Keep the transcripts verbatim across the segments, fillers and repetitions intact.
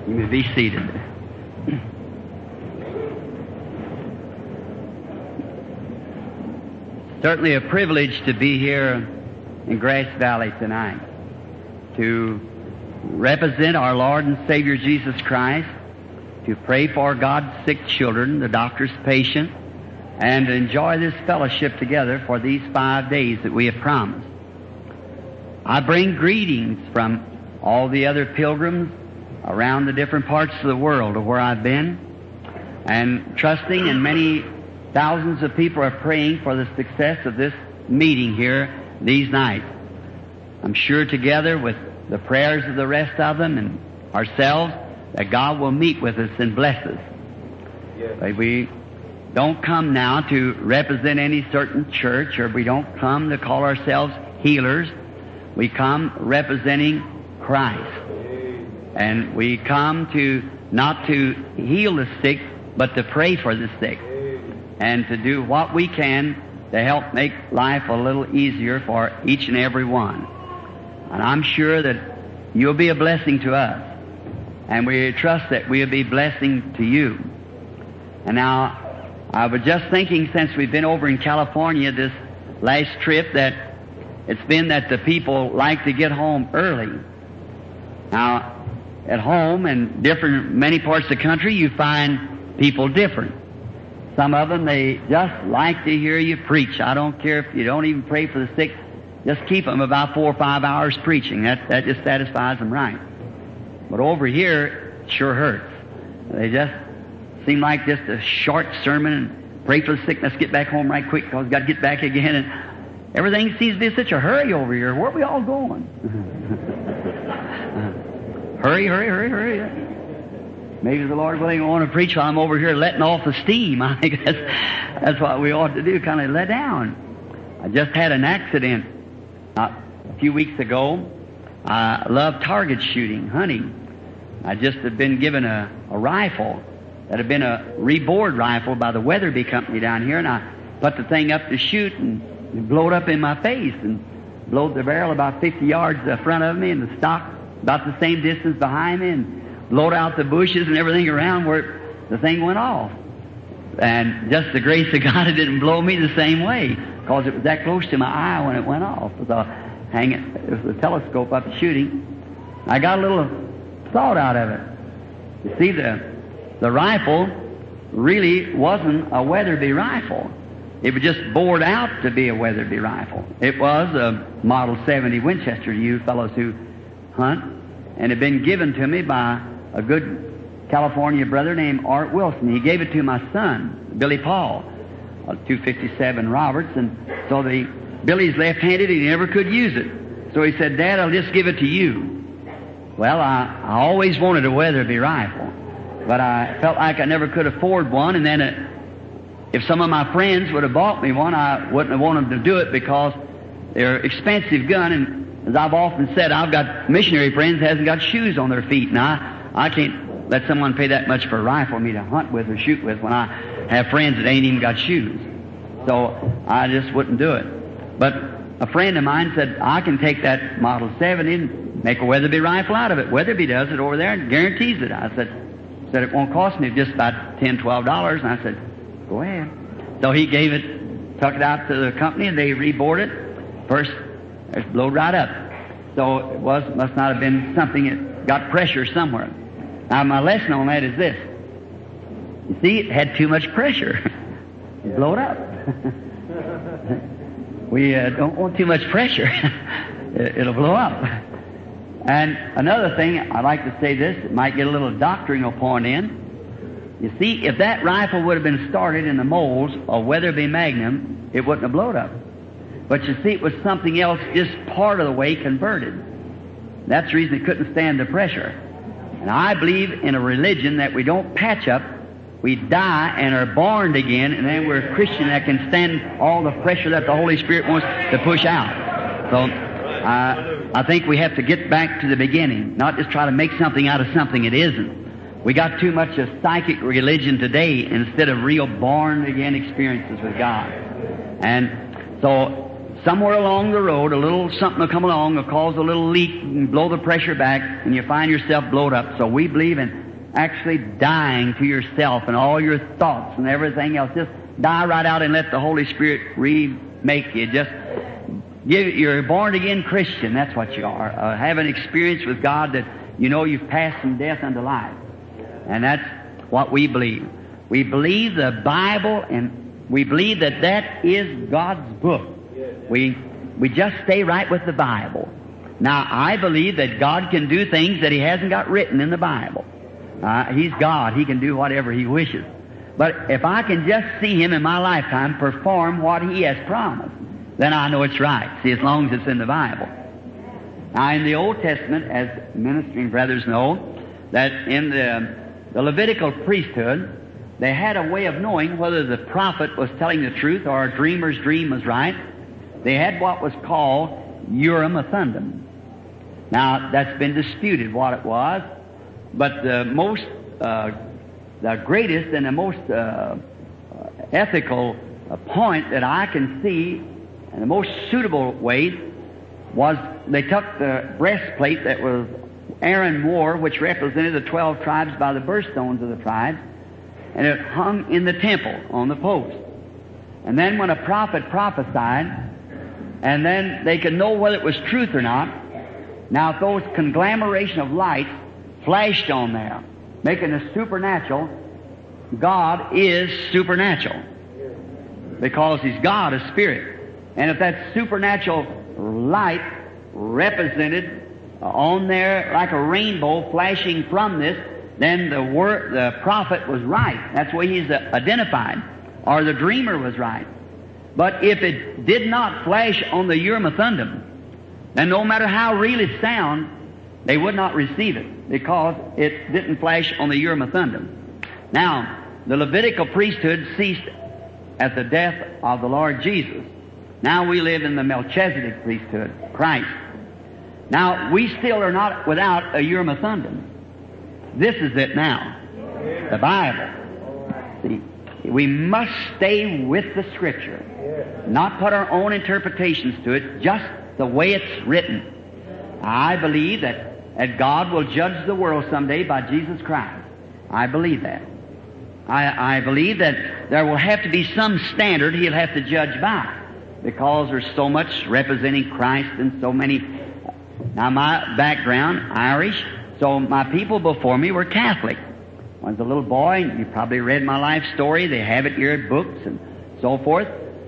You may be seated. Certainly a privilege to be here in Grass Valley tonight to represent our Lord and Savior Jesus Christ, to pray for God's sick children, the doctor's patient, and to enjoy this fellowship together for these five days that we have promised. I bring greetings from all the other pilgrims around the different parts of the world of where I've been, and trusting, and many thousands of people are praying for the success of this meeting here these nights. I'm sure together with the prayers of the rest of them and ourselves that God will meet with us and bless us. Yes. We don't come now to represent any certain church, or we don't come to call ourselves healers. We come representing Christ. And we come to not to heal the sick, but to pray for the sick, and to do what we can to help make life a little easier for each and every one. And I'm sure that you'll be a blessing to us, and we trust that we'll be a blessing to you. And now, I was just thinking, since we've been over in California this last trip, that it's been that the people like to get home early. Now, at home in different, many parts of the country, you find people different. Some of them, they just like to hear you preach. I don't care if you don't even pray for the sick. Just keep them about four or five hours preaching. That, that just satisfies them right. But over here, it sure hurts. They just seem like just a short sermon and pray for the sick. Let's get back home right quick because we've got to get back again. And everything seems to be in such a hurry over here. Where are we all going? Hurry, hurry, hurry, hurry. Maybe the Lord willing, I want to preach while I'm over here letting off the steam. I think that's, that's what we ought to do, kind of let down. I just had an accident uh, a few weeks ago. I love target shooting, hunting. I just had been given a, a rifle that had been a reboard rifle by the Weatherby Company down here, and I put the thing up to shoot, and it blowed up in my face and blowed the barrel about fifty yards in front of me, and the stock about the same distance behind me, and blowed out the bushes and everything around where the thing went off. And just the grace of God, it didn't blow me the same way, because it was that close to my eye when it went off. It was a, hang it, it was a telescope up shooting. I got a little thought out of it. You see, the the rifle really wasn't a Weatherby rifle. It was just bored out to be a Weatherby rifle. It was a Model seventy Winchester, you fellows who hunt, and had been given to me by a good California brother named Art Wilson. He gave it to my son, Billy Paul, a two fifty-seven Roberts, and so the Billy's left-handed and he never could use it. So he said, Dad, I'll just give it to you. Well, I, I always wanted a Weatherby rifle, but I felt like I never could afford one, and then it, if some of my friends would have bought me one, I wouldn't have wanted them to do it because they're an expensive gun, and as I've often said, I've got missionary friends that hasn't got shoes on their feet, and I, I can't let someone pay that much for a rifle for me to hunt with or shoot with when I have friends that ain't even got shoes. So I just wouldn't do it. But a friend of mine said, I can take that Model seventy and make a Weatherby rifle out of it. Weatherby does it over there and guarantees it. I said, said it won't cost me just about ten, twelve dollars. And I said, go ahead. So he gave it, took it out to the company, and they rebored it. First, it blew right up. So it was must not have been something that got pressure somewhere. Now, my lesson on that is this. You see, it had too much pressure. It blew up. We uh, don't want too much pressure. It'll blow up. And another thing, I'd like to say this, it might get a little doctrinal point in. You see, if that rifle would have been started in the molds of Weatherby Magnum, it wouldn't have blown up. But you see, it was something else just part of the way converted. That's the reason it couldn't stand the pressure. And I believe in a religion that we don't patch up. We die and are born again, and then we're a Christian that can stand all the pressure that the Holy Spirit wants to push out. So uh, I think we have to get back to the beginning, not just try to make something out of something it isn't. We got too much of psychic religion today instead of real born-again experiences with God. And so somewhere along the road, a little something will come along, will cause a little leak and blow the pressure back, and you find yourself blowed up. So we believe in actually dying to yourself and all your thoughts and everything else. Just die right out and let the Holy Spirit remake you. Just give, you're a born-again Christian. That's what you are. Uh, have an experience with God that you know you've passed from death unto life. And that's what we believe. We believe the Bible, and we believe that that is God's book. We, we just stay right with the Bible. Now, I believe that God can do things that He hasn't got written in the Bible. Uh, he's God. He can do whatever He wishes. But if I can just see Him in my lifetime perform what He has promised, then I know it's right. See, as long as it's in the Bible. Now, in the Old Testament, as ministering brothers know, that in the, the Levitical priesthood, they had a way of knowing whether the prophet was telling the truth or a dreamer's dream was right. They had what was called Urim and Thummim. Now, that's been disputed what it was, but the most, uh, the greatest and the most uh, ethical point that I can see, and the most suitable way, was they took the breastplate that was Aaron wore, which represented the twelve tribes by the birthstones of the tribes, and it hung in the temple on the post. And then when a prophet prophesied, and then they could know whether it was truth or not. Now, if those conglomeration of lights flashed on there, making the supernatural, God is supernatural. Because He's God, a spirit. And if that supernatural light represented on there like a rainbow flashing from this, then the word, the prophet was right. That's the way he's identified. Or the dreamer was right. But if it did not flash on the Urim and Thummim, then no matter how real it sounds, they would not receive it because it didn't flash on the Urim and Thummim. Now, the Levitical priesthood ceased at the death of the Lord Jesus. Now we live in the Melchizedek priesthood, Christ. Now, we still are not without a Urim and Thummim. This is it now, the Bible. See, we must stay with the Scripture, not put our own interpretations to it, just the way it's written. I believe that, that God will judge the world someday by Jesus Christ. I believe that. I, I believe that there will have to be some standard He'll have to judge by, because there's so much representing Christ and so many. Now, my background, Irish, so my people before me were Catholic. When I was a little boy, and you probably read my life story, they have it here in books and so forth.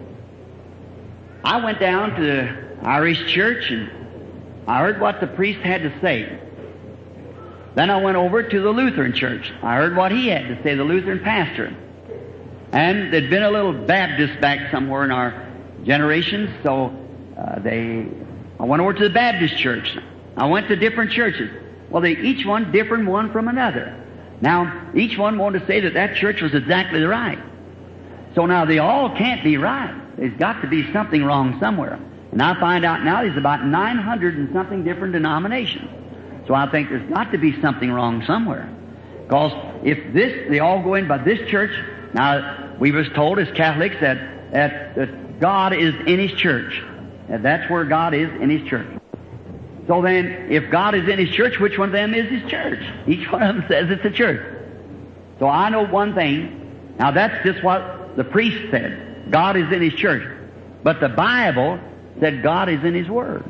I went down to the Irish church and I heard what the priest had to say. Then I went over to the Lutheran church. I heard what he had to say, the Lutheran pastor. And there'd been a little Baptist back somewhere in our generations, so uh, they, I went over to the Baptist church. I went to different churches. Well, they each one different one from another. Now, each one wanted to say that that church was exactly the right. So now they all can't be right. There's got to be something wrong somewhere. And I find out now there's about nine hundred and something different denominations. So I think there's got to be something wrong somewhere. Because if this, they all go in by this church, now we was told as Catholics that, that, that God is in His church. And that's where God is, in His church. So then, if God is in His church, which one of them is His church? Each one of them says it's a church. So I know one thing. Now that's just what the priest said. God is in His church. But the Bible said God is in His Word.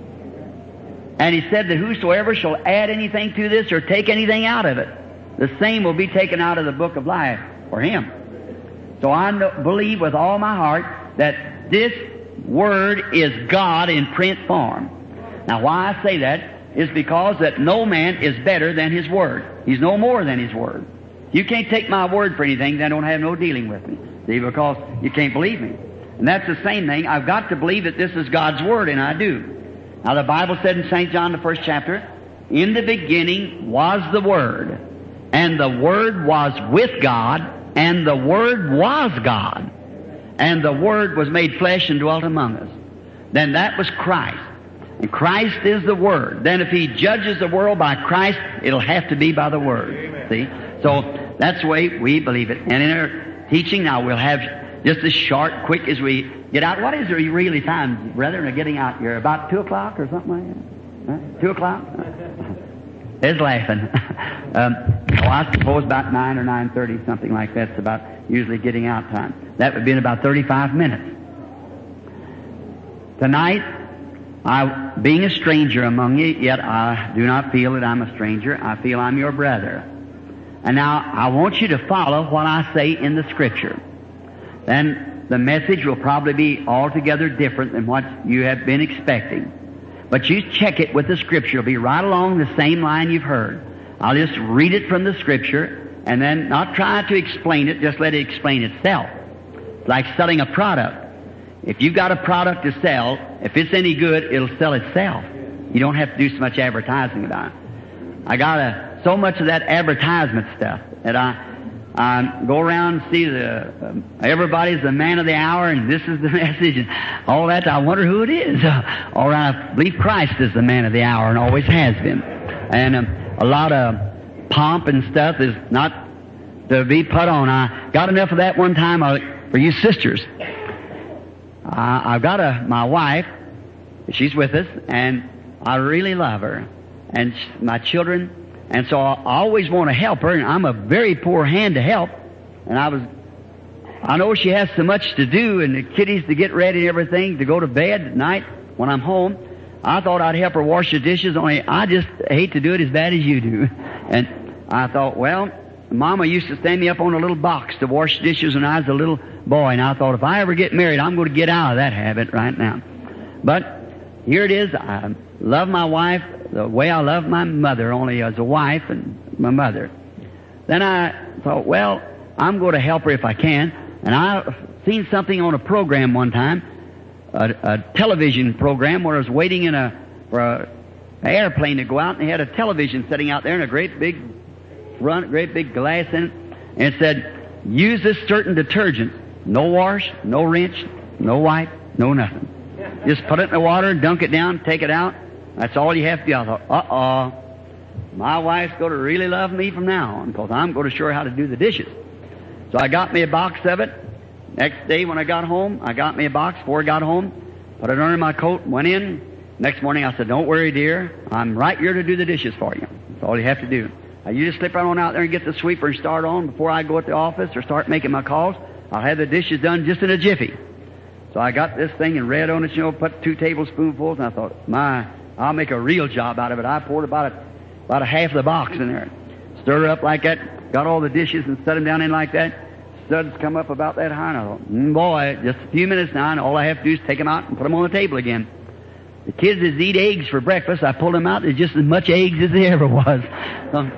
And He said that whosoever shall add anything to this or take anything out of it, the same will be taken out of the book of life for him. So I know, believe with all my heart that this Word is God in print form. Now, why I say that is because that no man is better than his Word. He's no more than his Word. You can't take my word for anything, then don't have no dealing with me. See, because you can't believe me. And that's the same thing. I've got to believe that this is God's Word, and I do. Now, the Bible said in Saint John, the first chapter, in the beginning was the Word, and the Word was with God, and the Word was God, and the Word was made flesh and dwelt among us. Then that was Christ. And Christ is the Word. Then if He judges the world by Christ, it'll have to be by the Word. Amen. See? So that's the way we believe it. And in our teaching now, we'll have just as short, quick as we get out. What is the really time, brethren, of getting out here? About two o'clock or something like that? Huh? Two o'clock? Is laughing. um, oh, I suppose about nine or nine thirty, something like that's about usually getting out time. That would be in about thirty-five minutes. Tonight, I, being a stranger among you, yet I do not feel that I'm a stranger. I feel I'm your brother. And now I want you to follow what I say in the Scripture. Then the message will probably be altogether different than what you have been expecting. But you check it with the Scripture. It'll be right along the same line you've heard. I'll just read it from the Scripture and then not try to explain it, just let it explain itself. It's like selling a product. If you've got a product to sell, if it's any good, it'll sell itself. You don't have to do so much advertising about it. I got a, so much of that advertisement stuff that I, I go around and see the uh, everybody's the man of the hour and this is the message and all that. I wonder who it is. Uh, all right, I believe Christ is the man of the hour and always has been. And um, a lot of pomp and stuff is not to be put on. I got enough of that one time uh, for you sisters. Uh, I've got a, my wife, she's with us, and I really love her, and sh- my children, and so I always want to help her, and I'm a very poor hand to help, and I was, I know she has so much to do, and the kiddies to get ready and everything, to go to bed at night when I'm home. I thought I'd help her wash the dishes, only I just hate to do it as bad as you do. And I thought, well, Mama used to stand me up on a little box to wash dishes when I was a little boy, and I thought if I ever get married, I'm going to get out of that habit right now. But here it is. I love my wife the way I love my mother, only as a wife and my mother. Then I thought, well, I'm going to help her if I can. And I seen something on a program one time, a, a television program where I was waiting in a for a, an airplane to go out, and they had a television sitting out there in a great big front, great big glass in it, and it said, use this certain detergent. No wash, no rinse, no wipe, no nothing. Just put it in the water, dunk it down, take it out. That's all you have to do. I thought, uh-oh, my wife's going to really love me from now on because I'm going to show her how to do the dishes. So I got me a box of it. Next day when I got home, I got me a box before I got home, put it under my coat, went in. Next morning I said, don't worry, dear. I'm right here to do the dishes for you. That's all you have to do. Now, you just slip right on out there and get the sweeper and start on before I go at the office or start making my calls. I'll have the dishes done just in a jiffy. So I got this thing and read on it, you know, put two tablespoonfuls, and I thought, my, I'll make a real job out of it. I poured about a, about a half of the box in there. Stirred it up like that, got all the dishes and set them down in like that. Suds come up about that high, and I thought, mm, boy, just a few minutes now, and all I have to do is take them out and put them on the table again. The kids that eat eggs for breakfast, I pulled them out, there's just as much eggs as there ever was. So,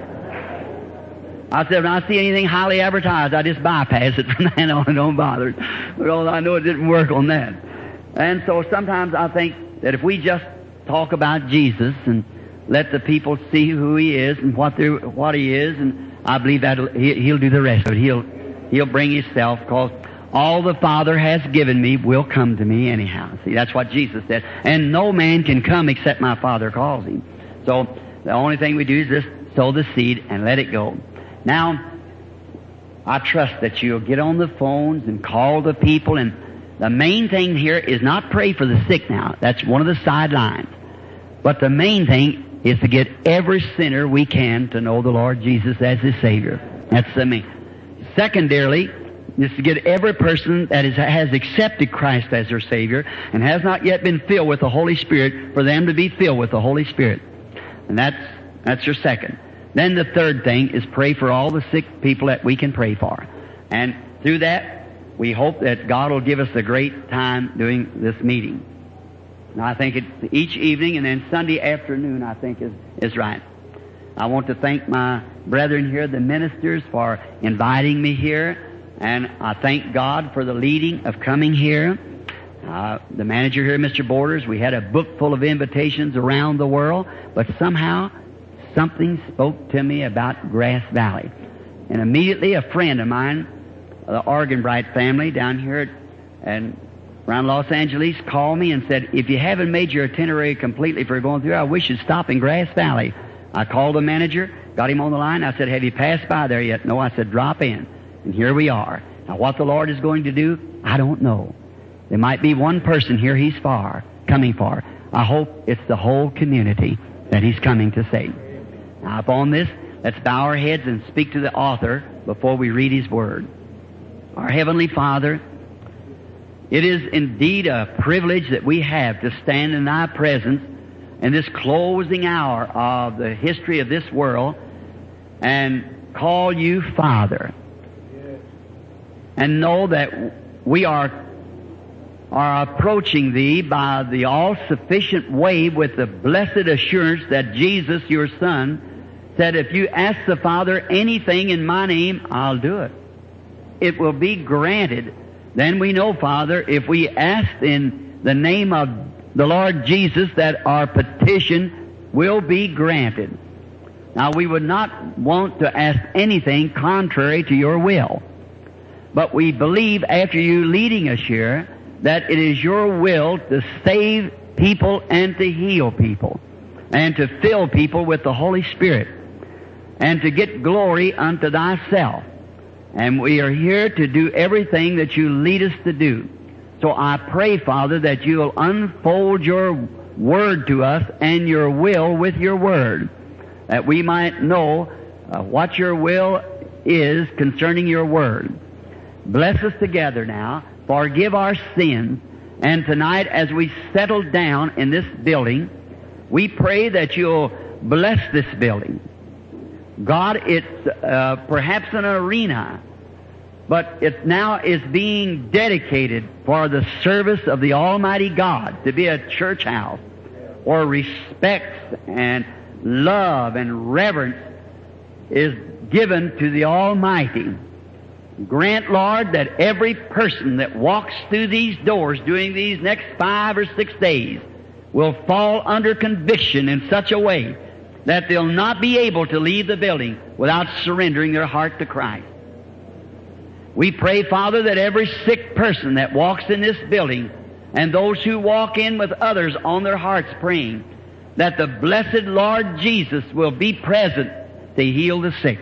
I said, when I see anything highly advertised, I just bypass it from then on and don't bother. Because I know it didn't work on that. And so sometimes I think that if we just talk about Jesus and let the people see who He is and what what He is, and I believe that He'll do the rest of it. He'll, he'll bring Himself, because all the Father has given me will come to me anyhow. See, that's what Jesus said. And no man can come except my Father calls him. So the only thing we do is just sow the seed and let it go. Now, I trust that you'll get on the phones and call the people, and the main thing here is not pray for the sick now. That's one of the sidelines. But the main thing is to get every sinner we can to know the Lord Jesus as His Savior. That's the main. Secondarily, is to get every person that is, has accepted Christ as their Savior and has not yet been filled with the Holy Spirit, for them to be filled with the Holy Spirit. And that's, that's your second. Then the third thing is pray for all the sick people that we can pray for. And through that, we hope that God will give us a great time doing this meeting. Now, I think it's each evening, and then Sunday afternoon, I think, is, is right. I want to thank my brethren here, the ministers, for inviting me here. And I thank God for the leading of coming here. Uh, the manager here, Mister Borders, we had a book full of invitations around the world, but somehow something spoke to me about Grass Valley. And immediately a friend of mine, the Arganbright family down here at, and around Los Angeles, called me and said, if you haven't made your itinerary completely for going through, I wish you'd stop in Grass Valley. I called the manager, got him on the line. I said, have you passed by there yet? No, I said, drop in. And here we are. Now, what the Lord is going to do, I don't know. There might be one person here He's far, coming for. I hope it's the whole community that He's coming to save. Now, upon this, let's bow our heads and speak to the author before we read His Word. Our Heavenly Father, it is indeed a privilege that we have to stand in Thy presence in this closing hour of the history of this world and call You Father. And know that we are, are approaching Thee by the all-sufficient way with the blessed assurance that Jesus, Your Son, said, if you ask the Father anything in My name, I'll do it. It will be granted. Then we know, Father, if we ask in the name of the Lord Jesus, that our petition will be granted. Now, we would not want to ask anything contrary to Your will. But we believe, after You leading us here, that it is Your will to save people and to heal people and to fill people with the Holy Spirit and to get glory unto Thyself. And we are here to do everything that You lead us to do. So I pray, Father, that You'll unfold Your Word to us and Your will with Your Word, that we might know uh, what Your will is concerning Your Word. Bless us together now. Forgive our sins. And tonight, as we settle down in this building, we pray that You'll bless this building. God, it's uh, perhaps an arena, but it now is being dedicated for the service of the Almighty God, to be a church house where respect and love and reverence is given to the Almighty. Grant, Lord, that every person that walks through these doors during these next five or six days will fall under conviction in such a way that they'll not be able to leave the building without surrendering their heart to Christ. We pray, Father, that every sick person that walks in this building and those who walk in with others on their hearts praying, that the blessed Lord Jesus will be present to heal the sick.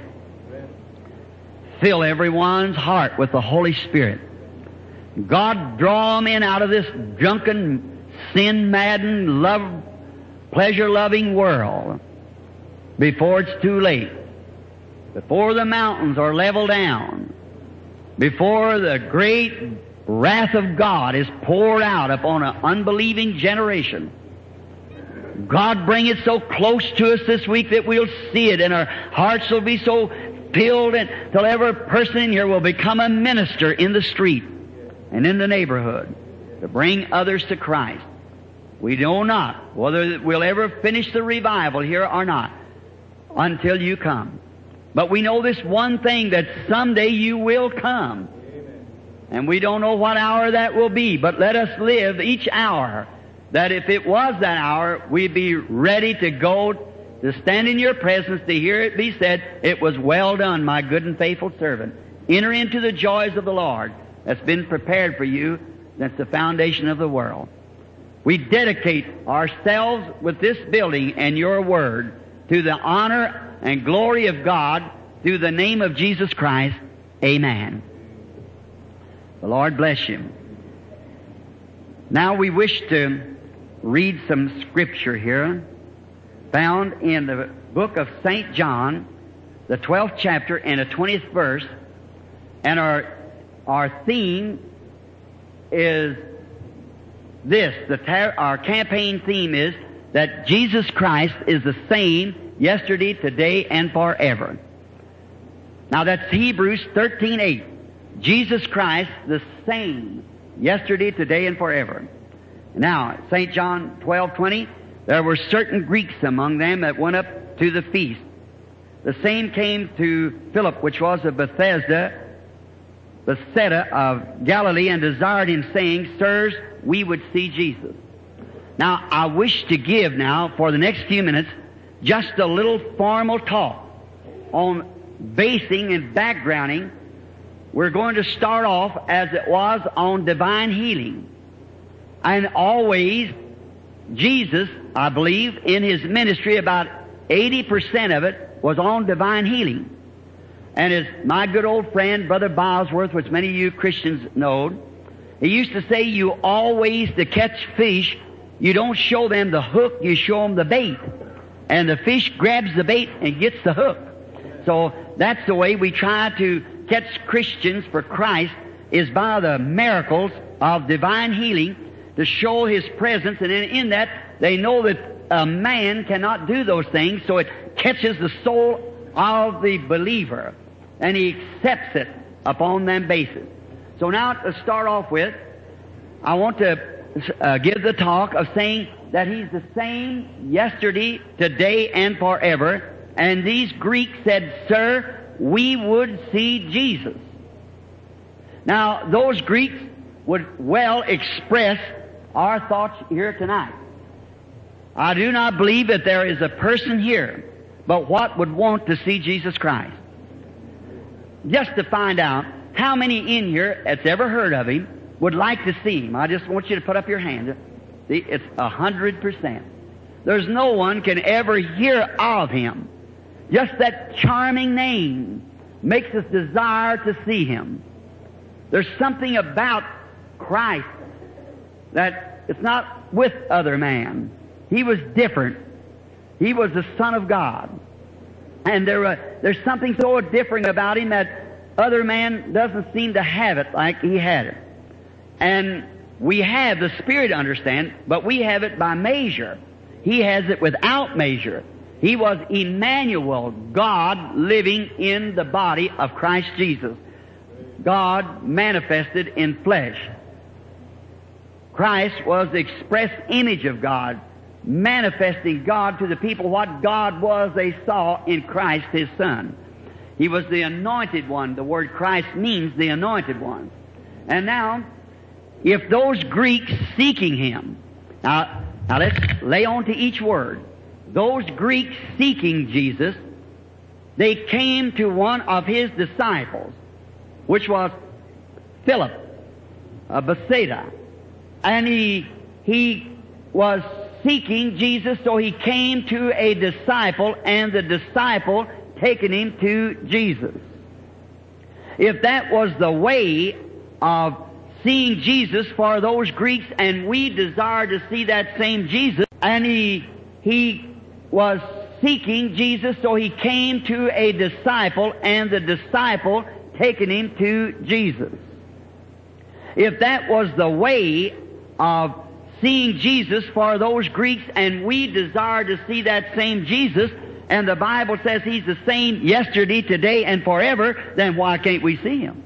Fill everyone's heart with the Holy Spirit. God, draw them in out of this drunken, sin-maddened, love, pleasure-loving world before it's too late, before the mountains are leveled down, before the great wrath of God is poured out upon an unbelieving generation. God, bring it so close to us this week that we'll see it and our hearts will be so filled until every person in here will become a minister in the street and in the neighborhood to bring others to Christ. We know not whether we'll ever finish the revival here or not until You come. But we know this one thing, that someday You will come. And we don't know what hour that will be, but let us live each hour that if it was that hour, we'd be ready to go to stand in Your presence to hear it be said, it was well done, my good and faithful servant. Enter into the joys of the Lord that's been prepared for you since the foundation of the world. We dedicate ourselves with this building and Your Word to the honor and glory of God through the name of Jesus Christ. Amen. The Lord bless you. Now we wish to read some scripture here found in the book of Saint John, the twelfth chapter and the twentieth verse. And our, our theme is this. The tar- our campaign theme is that Jesus Christ is the same yesterday, today, and forever. Now that's Hebrews thirteen eight. Jesus Christ the same yesterday, today, and forever. Now, Saint John twelve twenty, there were certain Greeks among them that went up to the feast. The same came to Philip, which was of Bethesda, Bethsaida of Galilee, and desired him, saying, Sirs, we would see Jesus. Now, I wish to give now, for the next few minutes, just a little formal talk on basing and backgrounding. We're going to start off as it was on divine healing. And always, Jesus, I believe, in His ministry, about eighty percent of it was on divine healing. And as my good old friend, Brother Bosworth, which many of you Christians know, he used to say, you always, to catch fish, you don't show them the hook, you show them the bait. And the fish grabs the bait and gets the hook. So that's the way we try to catch Christians for Christ, is by the miracles of divine healing, to show His presence. And in, in that, they know that a man cannot do those things, so it catches the soul of the believer, and he accepts it upon them basis. So now, to start off with, I want to uh, give the talk of saying that He's the same yesterday, today, and forever. And these Greeks said, "Sir, we would see Jesus." Now, those Greeks would well express our thoughts here tonight. I do not believe that there is a person here but what would want to see Jesus Christ. Just to find out how many in here that's ever heard of Him would like to see Him. I just want you to put up your hand. See, it's a hundred percent. There's no one can ever hear of Him. Just that charming name makes us desire to see Him. There's something about Christ that it's not with other man. He was different. He was the Son of God. And there, uh, there's something so different about Him that other man doesn't seem to have it like He had it. And we have the Spirit to understand, but we have it by measure. He has it without measure. He was Emmanuel, God living in the body of Christ Jesus. God manifested in flesh. Christ was the express image of God, manifesting God to the people. What God was, they saw in Christ, His Son. He was the anointed one. The word Christ means the anointed one. And now, if those Greeks seeking Him, now, now let's lay on to each word. Those Greeks seeking Jesus, they came to one of His disciples, which was Philip, uh, Bethsaida. And he, he was seeking Jesus, so he came to a disciple, and the disciple taken him to Jesus. If that was the way of seeing Jesus for those Greeks, and we desire to see that same Jesus, and he, he was seeking Jesus, so he came to a disciple, and the disciple taken him to Jesus. If that was the way of seeing Jesus for those Greeks, and we desire to see that same Jesus, and the Bible says He's the same yesterday, today, and forever, then why can't we see Him?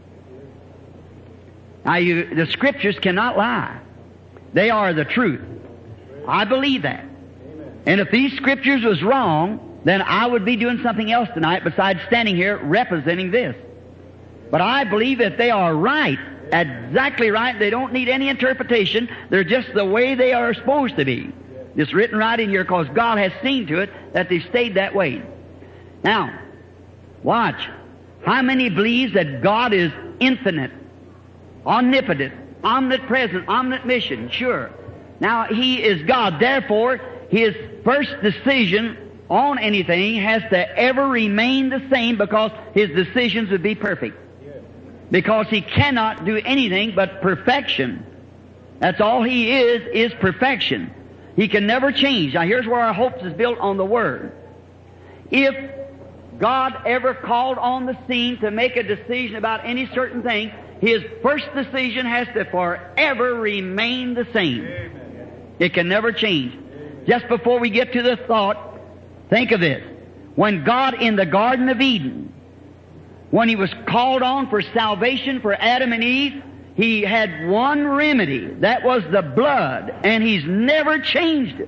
Now, you, the Scriptures cannot lie. They are the truth. I believe that. And if these Scriptures was wrong, then I would be doing something else tonight besides standing here representing this. But I believe that they are right, exactly right. They don't need any interpretation. They're just the way they are supposed to be. It's written right in here because God has seen to it that they stayed that way. Now, watch. How many believes that God is infinite, omnipotent, omnipresent, omniscient? Sure. Now, He is God. Therefore, His first decision on anything has to ever remain the same, because His decisions would be perfect. Because He cannot do anything but perfection. That's all He is, is perfection. He can never change. Now here's where our hopes is built on the Word. If God ever called on the scene to make a decision about any certain thing, His first decision has to forever remain the same. It can never change. Just before we get to the thought, think of this. When God in the Garden of Eden, when He was called on for salvation for Adam and Eve, He had one remedy. That was the blood. And He's never changed it.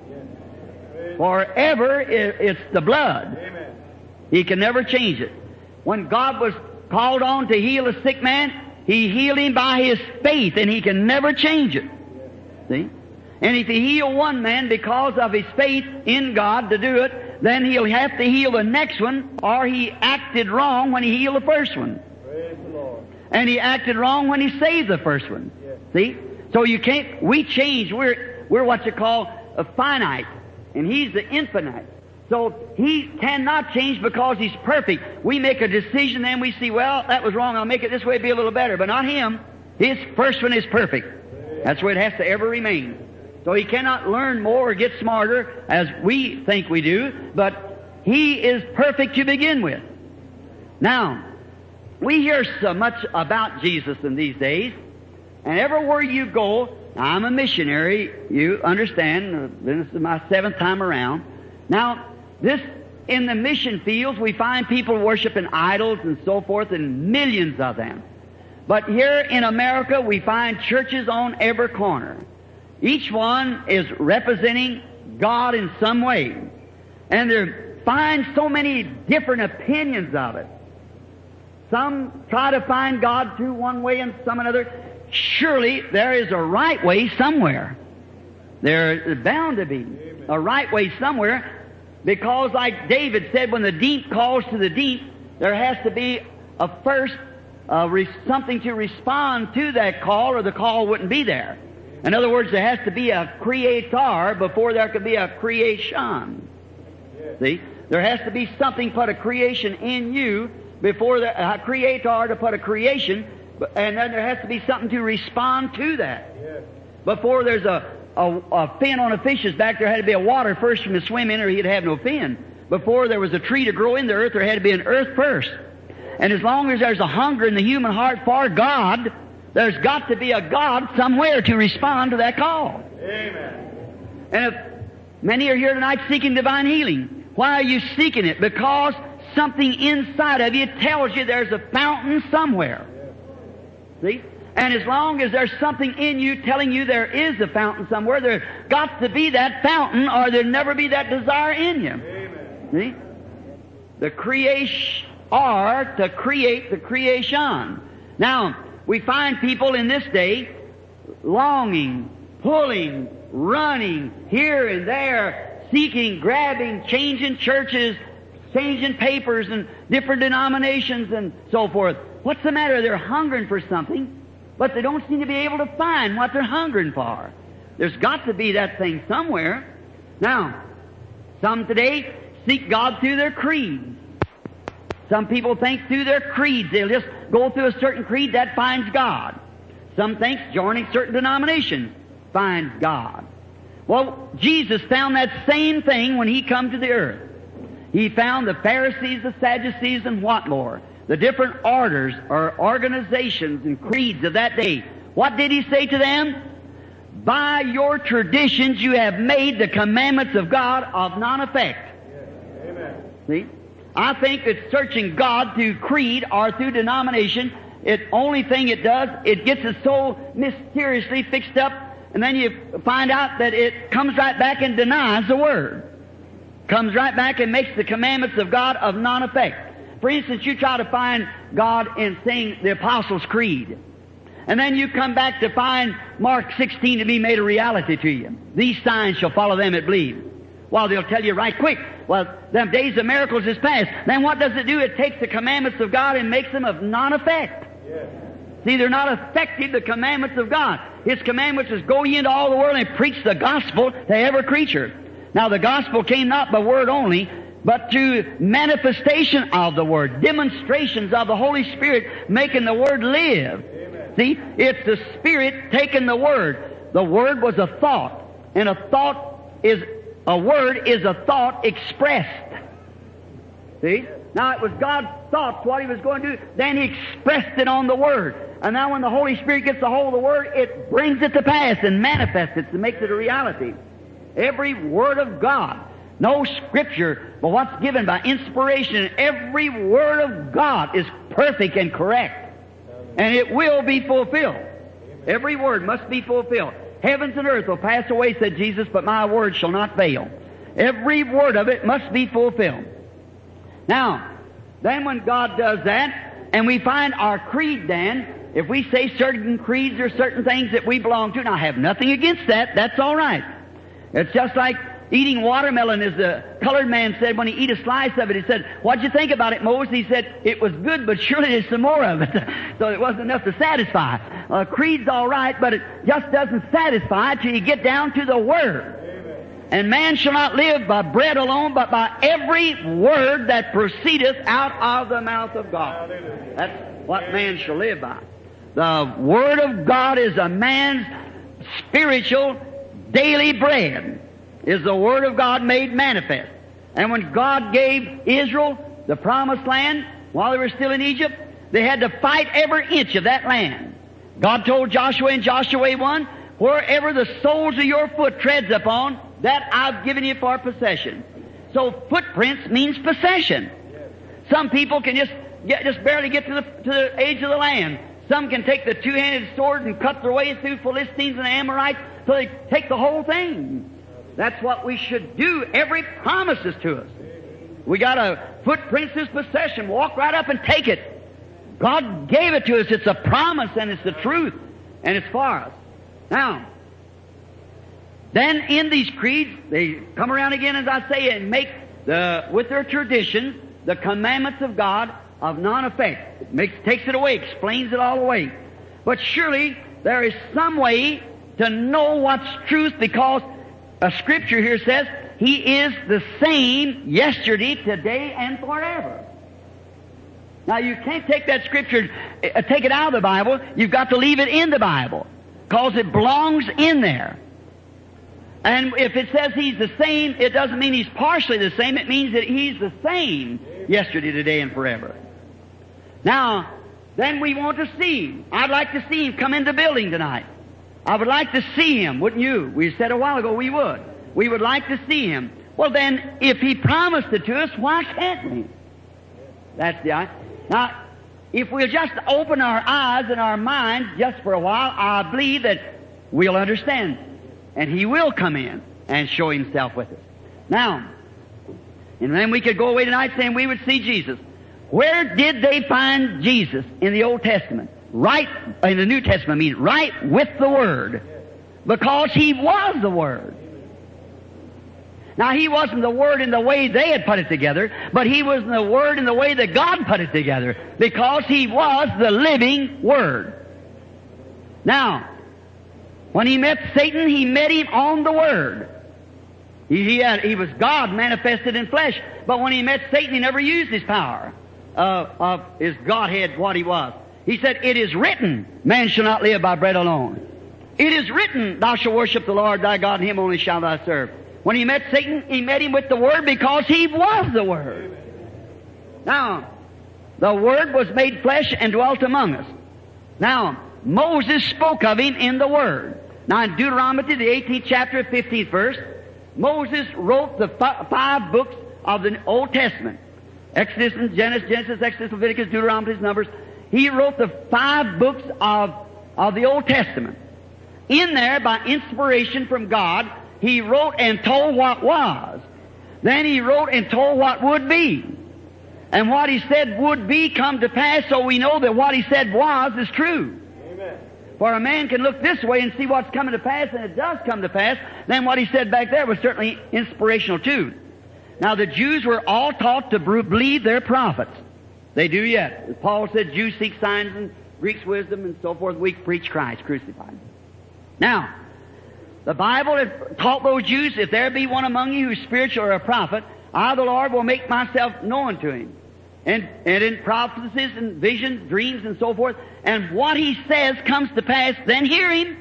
Forever it's the blood. He can never change it. When God was called on to heal a sick man, He healed him by His faith, and He can never change it. See? And if He healed one man because of his faith in God to do it, then He'll have to heal the next one, or he acted wrong when He healed the first one. Praise the Lord. And He acted wrong when He saved the first one. Yes. See? So you can't, we change. We're, we're what you call a finite. And He's the infinite. So He cannot change because He's perfect. We make a decision, then we see, well, that was wrong, I'll make it this way, be a little better. But not Him. His first one is perfect. That's where it has to ever remain. So He cannot learn more or get smarter as we think we do, but He is perfect to begin with. Now, we hear so much about Jesus in these days, and everywhere you go, I'm a missionary, you understand, this is my seventh time around. Now, this, in the mission fields, we find people worshiping idols and so forth, and millions of them. But here in America, we find churches on every corner. Each one is representing God in some way. And they find so many different opinions of it. Some try to find God through one way and some another. Surely there is a right way somewhere. There is bound to be a right way somewhere, because like David said, when the deep calls to the deep, there has to be a first uh, re- something to respond to that call, or the call wouldn't be there. In other words, there has to be a creator before there could be a creation. See? There has to be something put a creation in you before the uh, creator to put a creation, and then there has to be something to respond to that. Before there's a, a, a fin on a fish's back, there had to be a water first from to swim in, or he'd have no fin. Before there was a tree to grow in the earth, there had to be an earth first. And as long as there's a hunger in the human heart for God, there's got to be a God somewhere to respond to that call. Amen. And if many are here tonight seeking divine healing, why are you seeking it? Because something inside of you tells you there's a fountain somewhere. See? And as long as there's something in you telling you there is a fountain somewhere, there's got to be that fountain, or there'll never be that desire in you. Amen. See? The creation, or to create the creation. Now, we find people in this day longing, pulling, running here and there, seeking, grabbing, changing churches, changing papers and different denominations and so forth. What's the matter? They're hungering for something, but they don't seem to be able to find what they're hungering for. There's got to be that thing somewhere. Now, some today seek God through their creeds. Some people think through their creeds, they'll just go through a certain creed, that finds God. Some think joining certain denominations finds God. Well, Jesus found that same thing when He come to the earth. He found the Pharisees, the Sadducees, and what more? The different orders or organizations and creeds of that day. What did He say to them? By your traditions you have made the commandments of God of none effect. Yes. Amen. See? I think that searching God through creed or through denomination, it only thing it does, it gets it so mysteriously fixed up, and then you find out that it comes right back and denies the Word. Comes right back and makes the commandments of God of non-effect. For instance, you try to find God in saying the Apostles' Creed, and then you come back to find Mark sixteen to be made a reality to you. These signs shall follow them that believe. Well, they'll tell you right quick, well, them days of miracles is past. Then what does it do? It takes the commandments of God and makes them of non-effect. Yes. See, they're not effective, the commandments of God. His commandments is go ye into all the world and preach the gospel to every creature. Now, the gospel came not by word only, but through manifestation of the Word, demonstrations of the Holy Spirit making the Word live. Amen. See, it's the Spirit taking the Word. The Word was a thought, and a thought is, a word is a thought expressed. See? Now, it was God's thoughts, what He was going to do, then He expressed it on the Word. And now when the Holy Spirit gets a hold of the Word, it brings it to pass and manifests it and makes it a reality. Every Word of God, no Scripture, but what's given by inspiration, every Word of God is perfect and correct. And it will be fulfilled. Every word must be fulfilled. Heavens and earth will pass away, said Jesus, but my word shall not fail. Every word of it must be fulfilled. Now, then when God does that, and we find our creed then, if we say certain creeds or certain things that we belong to, and I have nothing against that, that's all right. It's just like eating watermelon, as the colored man said when he eat a slice of it. He said, what'd you think about it, Moses? He said, it was good, but surely there's some more of it. So it wasn't enough to satisfy. Uh, creed's all right, but it just doesn't satisfy till you get down to the Word. Amen. And man shall not live by bread alone, but by every word that proceedeth out of the mouth of God. That's what man shall live by. The Word of God is a man's spiritual daily bread, is the Word of God made manifest. And when God gave Israel the promised land, while they were still in Egypt, they had to fight every inch of that land. God told Joshua in Joshua one, wherever the soles of your foot treads upon, that I've given you for possession. So footprints means possession. Some people can just get, just barely get to the, to the edge of the land. Some can take the two-handed sword and cut their way through Philistines and Amorites so they take the whole thing. That's what we should do. Every promise is to us. We got a footprints is possession. Walk right up and take it. God gave it to us. It's a promise and it's the truth and it's for us. Now, then in these creeds, they come around again, as I say, and make the, with their traditions, the commandments of God of non-effect. It makes, takes it away, explains it all away. But surely there is some way to know what's truth, because a scripture here says He is the same yesterday, today, and forever. Now you can't take that scripture, uh, take it out of the Bible. You've got to leave it in the Bible, because it belongs in there. And if it says He's the same, it doesn't mean He's partially the same. It means that He's the same yesterday, today, and forever. Now, then we want to see Him. I'd like to see Him come in the building tonight. I would like to see Him, wouldn't you? We said a while ago we would. We would like to see Him. Well then, if He promised it to us, why can't we? That's the idea. Now, if we'll just open our eyes and our minds just for a while, I believe that we'll understand. And He will come in and show Himself with us. Now, and then we could go away tonight saying we would see Jesus. Where did they find Jesus in the Old Testament? Right, in the New Testament, I mean, right with the Word. Because He was the Word. Now, He wasn't the Word in the way they had put it together, but He was the Word in the way that God put it together, because He was the living Word. Now, when He met Satan, He met him on the Word. He, he, had, he was God manifested in flesh, but when He met Satan, He never used His power uh, of His Godhead, what He was. He said, it is written, man shall not live by bread alone. It is written, thou shalt worship the Lord thy God, and Him only shalt thou serve. When He met Satan, He met him with the Word, because He was the Word. Now, the Word was made flesh and dwelt among us. Now, Moses spoke of Him in the Word. Now, in Deuteronomy, the eighteenth chapter, fifteenth verse, Moses wrote the f- five books of the Old Testament. Exodus and Genesis, Genesis, Exodus, Leviticus, Deuteronomy, Numbers. He wrote the five books of, of the Old Testament. In there, by inspiration from God, He wrote and told what was. Then He wrote and told what would be. And what He said would be come to pass, so we know that what He said was is true. Amen. For a man can look this way and see what's coming to pass, and it does come to pass, then what He said back there was certainly inspirational too. Now the Jews were all taught to believe their prophets. They do yet. As Paul said, Jews seek signs and Greeks wisdom and so forth. We preach Christ crucified. Now, the Bible has taught those Jews, if there be one among you who is spiritual or a prophet, I, the Lord, will make myself known to him. And, and in prophecies and visions, dreams and so forth. And what he says comes to pass, then hear him.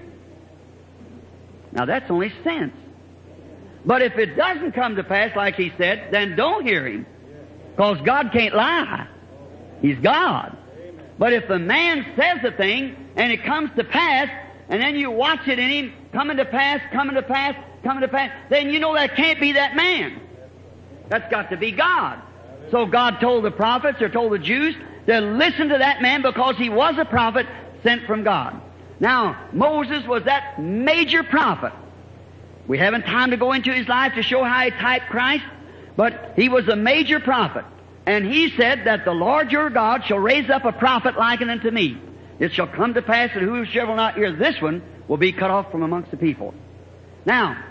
Now that's only sense. But if it doesn't come to pass like he said, then don't hear him. Because God can't lie. He's God. But if the man says a thing and it comes to pass, and then you watch it in him coming to pass, coming to pass, coming to pass, then you know that can't be that man. That's got to be God. So God told the prophets, or told the Jews, to listen to that man because he was a prophet sent from God. Now, Moses was that major prophet. We haven't time to go into his life to show how he typed Christ, but he was a major prophet. And he said that the Lord your God shall raise up a prophet like unto me. It shall come to pass that whosoever will not hear this one will be cut off from amongst the people. Now,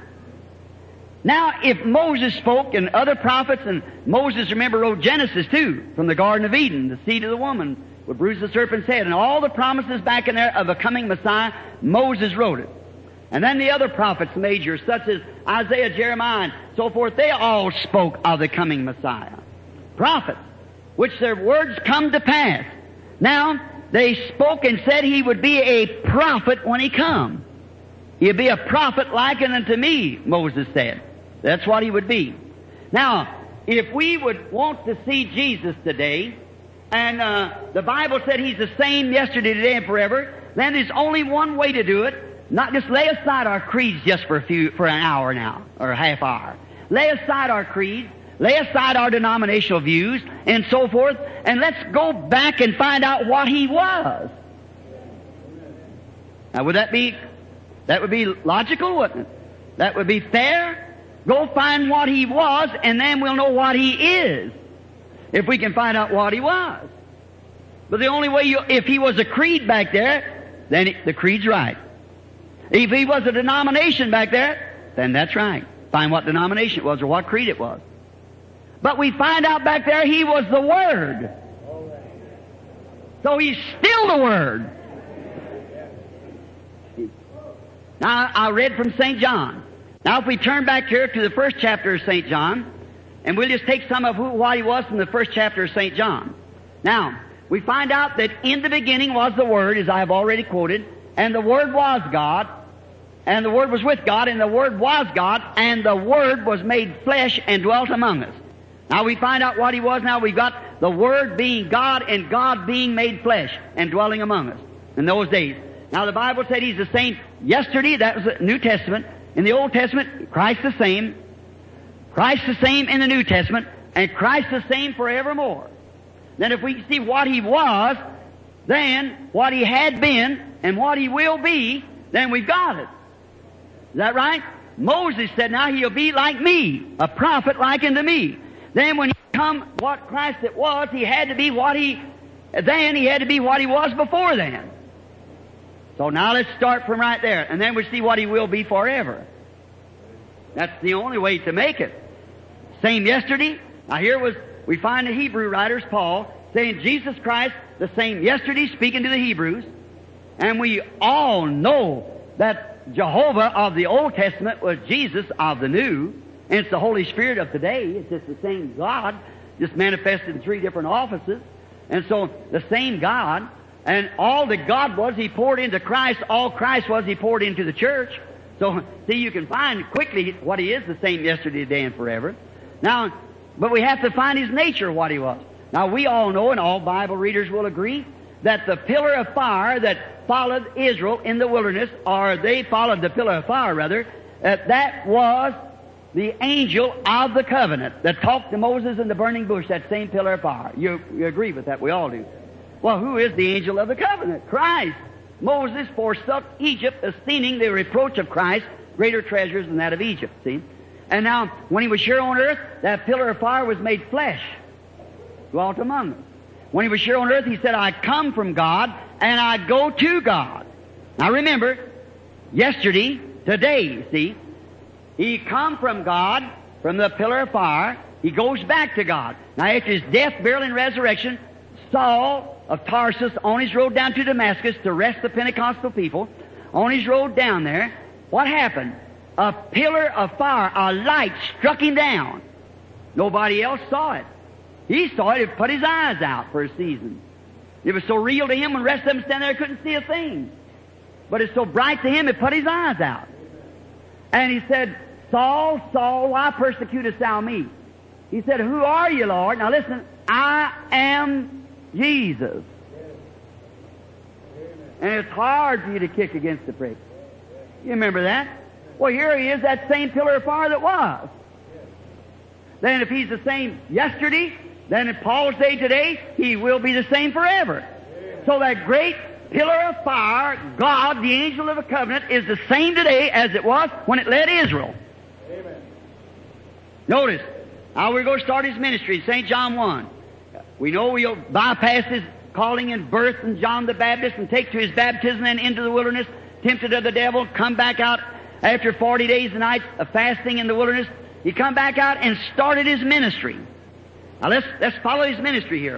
now if Moses spoke and other prophets, and Moses, remember, wrote Genesis too, from the Garden of Eden, the seed of the woman would bruise the serpent's head, and all the promises back in there of a coming Messiah, Moses wrote it. And then the other prophets major, such as Isaiah, Jeremiah, and so forth, they all spoke of the coming Messiah. Prophets, which their words come to pass. Now, they spoke and said he would be a prophet when he come. He'd be a prophet likened unto me, Moses said. That's what he would be. Now, if we would want to see Jesus today, and uh, the Bible said he's the same yesterday, today, and forever, then there's only one way to do it. Not just lay aside our creeds just for a few, for an hour now, or a half hour. Lay aside our creeds, lay aside our denominational views, and so forth, and let's go back and find out what he was. Now, would that be, that would be logical, wouldn't it? That would be fair. Go find what he was, and then we'll know what he is, if we can find out what he was. But the only way you, if he was a creed back there, then it, the creed's right. If he was a denomination back there, then that's right. Find what denomination it was or what creed it was. But we find out back there he was the Word. So he's still the Word. Now, I read from Saint John. Now, if we turn back here to the first chapter of Saint John, and we'll just take some of who, what he was from the first chapter of Saint John. Now, we find out that in the beginning was the Word, as I have already quoted, and the Word was God, and the Word was with God, and the Word was God, and the Word was made flesh and dwelt among us. Now we find out what he was. Now we've got the Word being God and God being made flesh and dwelling among us in those days. Now the Bible said he's the same yesterday. That was the New Testament. In the Old Testament, Christ the same. Christ the same in the New Testament, and Christ the same forevermore. Then if we can see what he was, then what he had been, and what he will be, then we've got it. Is that right? Moses said, now he'll be like me, a prophet like unto me. Then when he come what Christ it was, he had to be what he, then he had to be what he was before then. So now let's start from right there, and then we'll see what he will be forever. That's the only way to make it. Same yesterday. Now here was, we find the Hebrew writers, Paul, saying Jesus Christ, the same yesterday, speaking to the Hebrews. And we all know that Jehovah of the Old Testament was Jesus of the New. And it's the Holy Spirit of today. It's just the same God, just manifested in three different offices. And so the same God, and all that God was, he poured into Christ. All Christ was, he poured into the church. So, see, you can find quickly what he is, the same yesterday, today, and forever. Now, but we have to find his nature, what he was. Now, we all know, and all Bible readers will agree, that the pillar of fire that followed Israel in the wilderness, or they followed the pillar of fire, rather, that that was the angel of the covenant that talked to Moses in the burning bush, that same pillar of fire. You, you agree with that? We all do. Well, who is the angel of the covenant? Christ. Moses forsook Egypt, esteeming the reproach of Christ greater treasures than that of Egypt, see? And now, when he was here on earth, that pillar of fire was made flesh, dwelt among us. When he was here on earth, he said, I come from God, and I go to God. Now remember, yesterday, today, see, he come from God, from the pillar of fire. He goes back to God. Now after his death, burial, and resurrection, Saul of Tarsus, on his road down to Damascus to arrest the Pentecostal people, on his road down there, what happened? A pillar of fire, a light struck him down. Nobody else saw it. He saw it, it put his eyes out for a season. It was so real to him when the rest of them standing there couldn't see a thing. But it's so bright to him, it put his eyes out. And he said, Saul, Saul, why persecutest thou me? He said, who are you, Lord? Now listen, I am Jesus. And it's hard for you to kick against the prick. You remember that? Well, here he is, that same pillar of fire that was. Then if he's the same yesterday, then in Paul's day today, he will be the same forever. So that great pillar of fire, God, the angel of the covenant, is the same today as it was when it led Israel. Amen. Notice, now we're going to start his ministry, Saint John one. We know we'll bypass his calling and birth and John the Baptist and take to his baptism and into the wilderness, tempted of the devil, come back out after forty days and nights of fasting in the wilderness. He come back out and started his ministry. Now let's, let's follow his ministry here.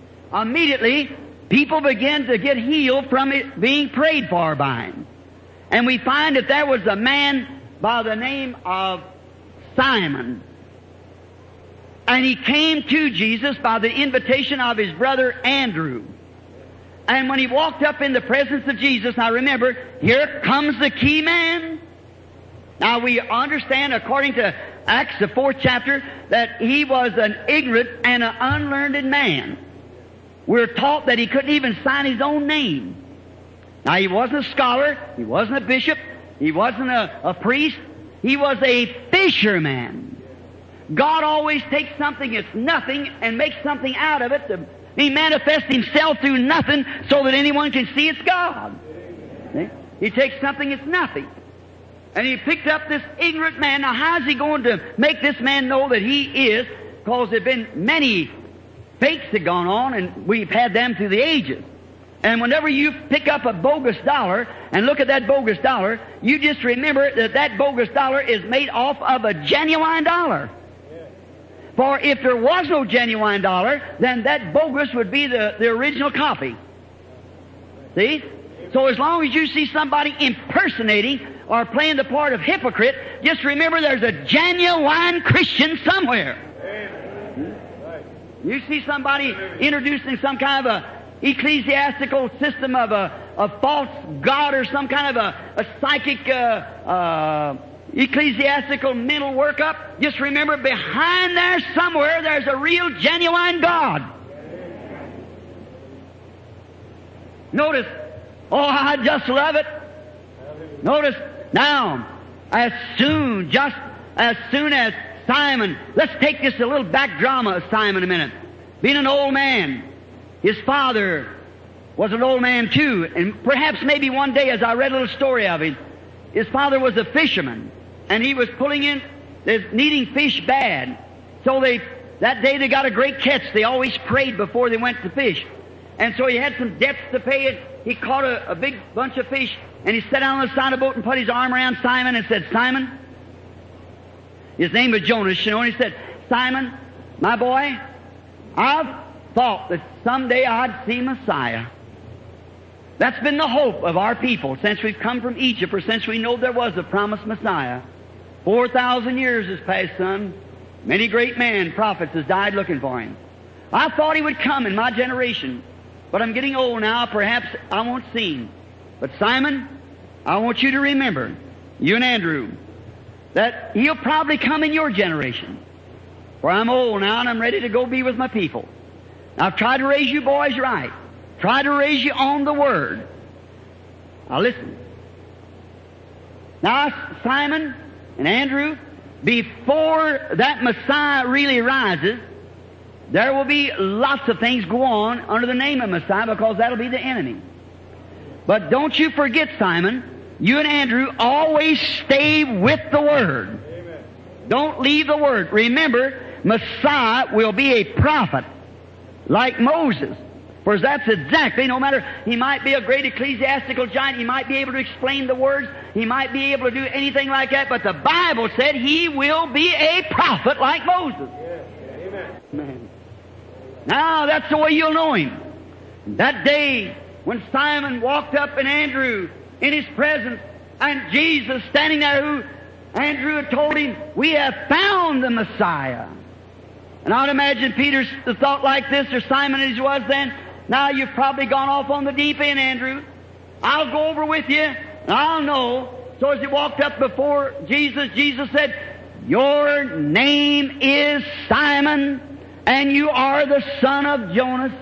Immediately, people began to get healed from it being prayed for by him. And we find that there was a man by the name of Simon. And he came to Jesus by the invitation of his brother Andrew. And when he walked up in the presence of Jesus, now remember, here comes the key man. Now we understand, according to Acts, the fourth chapter, that he was an ignorant and an unlearned man. We're taught that he couldn't even sign his own name. Now he wasn't a scholar, he wasn't a bishop, he wasn't a, a priest, he was a fisherman. God always takes something that's nothing and makes something out of it. To, he manifests himself through nothing so that anyone can see it's God. See? He takes something that's nothing. And he picked up this ignorant man. Now how is he going to make this man know that he is? Because there have been many fakes that gone on, and we've had them through the ages. And whenever you pick up a bogus dollar and look at that bogus dollar, you just remember that that bogus dollar is made off of a genuine dollar. For if there was no genuine dollar, then that bogus would be the, the original copy. See? So as long as you see somebody impersonating or playing the part of hypocrite, just remember there's a genuine Christian somewhere. You see somebody introducing some kind of a ecclesiastical system of a, a false god or some kind of a, a psychic uh, uh, ecclesiastical mental workup, just remember behind there somewhere there's a real genuine God. Notice, oh, I just love it. Notice, now, as soon, just as soon as Simon, let's take this a little back drama of Simon a minute. Being an old man, his father was an old man too, and perhaps maybe one day as I read a little story of him, his father was a fisherman, and he was pulling in, needing fish bad. So they, that day they got a great catch. They always prayed before they went to fish. And so he had some debts to pay it. He caught a, a big bunch of fish, and he sat down on the side of the boat and put his arm around Simon and said, Simon, his name was Jonas, you know, and he said, Simon, my boy, I've thought that someday I'd see Messiah. That's been the hope of our people since we've come from Egypt, or since we know there was a promised Messiah. Four thousand years has passed, son. Many great men, prophets, has died looking for him. I thought he would come in my generation, but I'm getting old now. Perhaps I won't see him. But Simon, I want you to remember, you and Andrew, that he'll probably come in your generation. For I'm old now and I'm ready to go be with my people. Now, I've tried to raise you boys right. Tried to raise you on the Word. Now listen. Now, Simon and Andrew, before that Messiah really rises, there will be lots of things go on under the name of Messiah, because that'll be the enemy. But don't you forget, Simon, you and Andrew always stay with the Word. Amen. Don't leave the Word. Remember, Messiah will be a prophet like Moses. For that's exactly, no matter, he might be a great ecclesiastical giant, he might be able to explain the words, he might be able to do anything like that, but the Bible said he will be a prophet like Moses. Yes. Amen. Amen. Now, that's the way you'll know him. That day, when Simon walked up and Andrew in his presence, and Jesus standing there, who Andrew had told him, we have found the Messiah. And I'd imagine Peter's thought like this, or Simon as he was then, now you've probably gone off on the deep end, Andrew. I'll go over with you, and I'll know. So as he walked up before Jesus, Jesus said, your name is Simon, and you are the son of Jonas.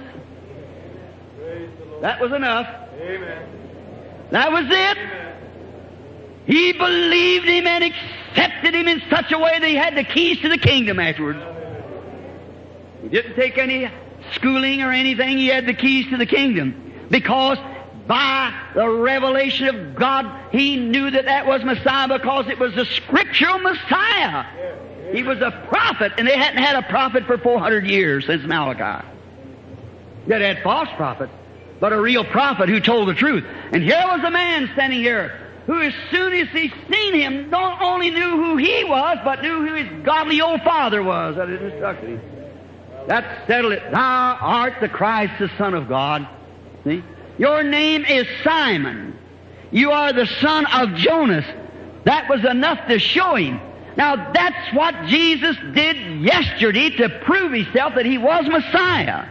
That was enough. Amen. That was it. Amen. He believed him and accepted him in such a way that he had the keys to the kingdom afterwards. He didn't take any schooling or anything. He had the keys to the kingdom. Because by the revelation of God, he knew that that was Messiah, because it was the scriptural Messiah. He was a prophet, and they hadn't had a prophet for four hundred years since Malachi. They had false prophets, but a real prophet who told the truth. And here was a man standing here who, as soon as he seen him, not only knew who he was, but knew who his godly old father was that had instructed him. That settled it. Thou art the Christ, the Son of God. See? Your name is Simon. You are the son of Jonas. That was enough to show him. Now, that's what Jesus did yesterday to prove himself that he was Messiah.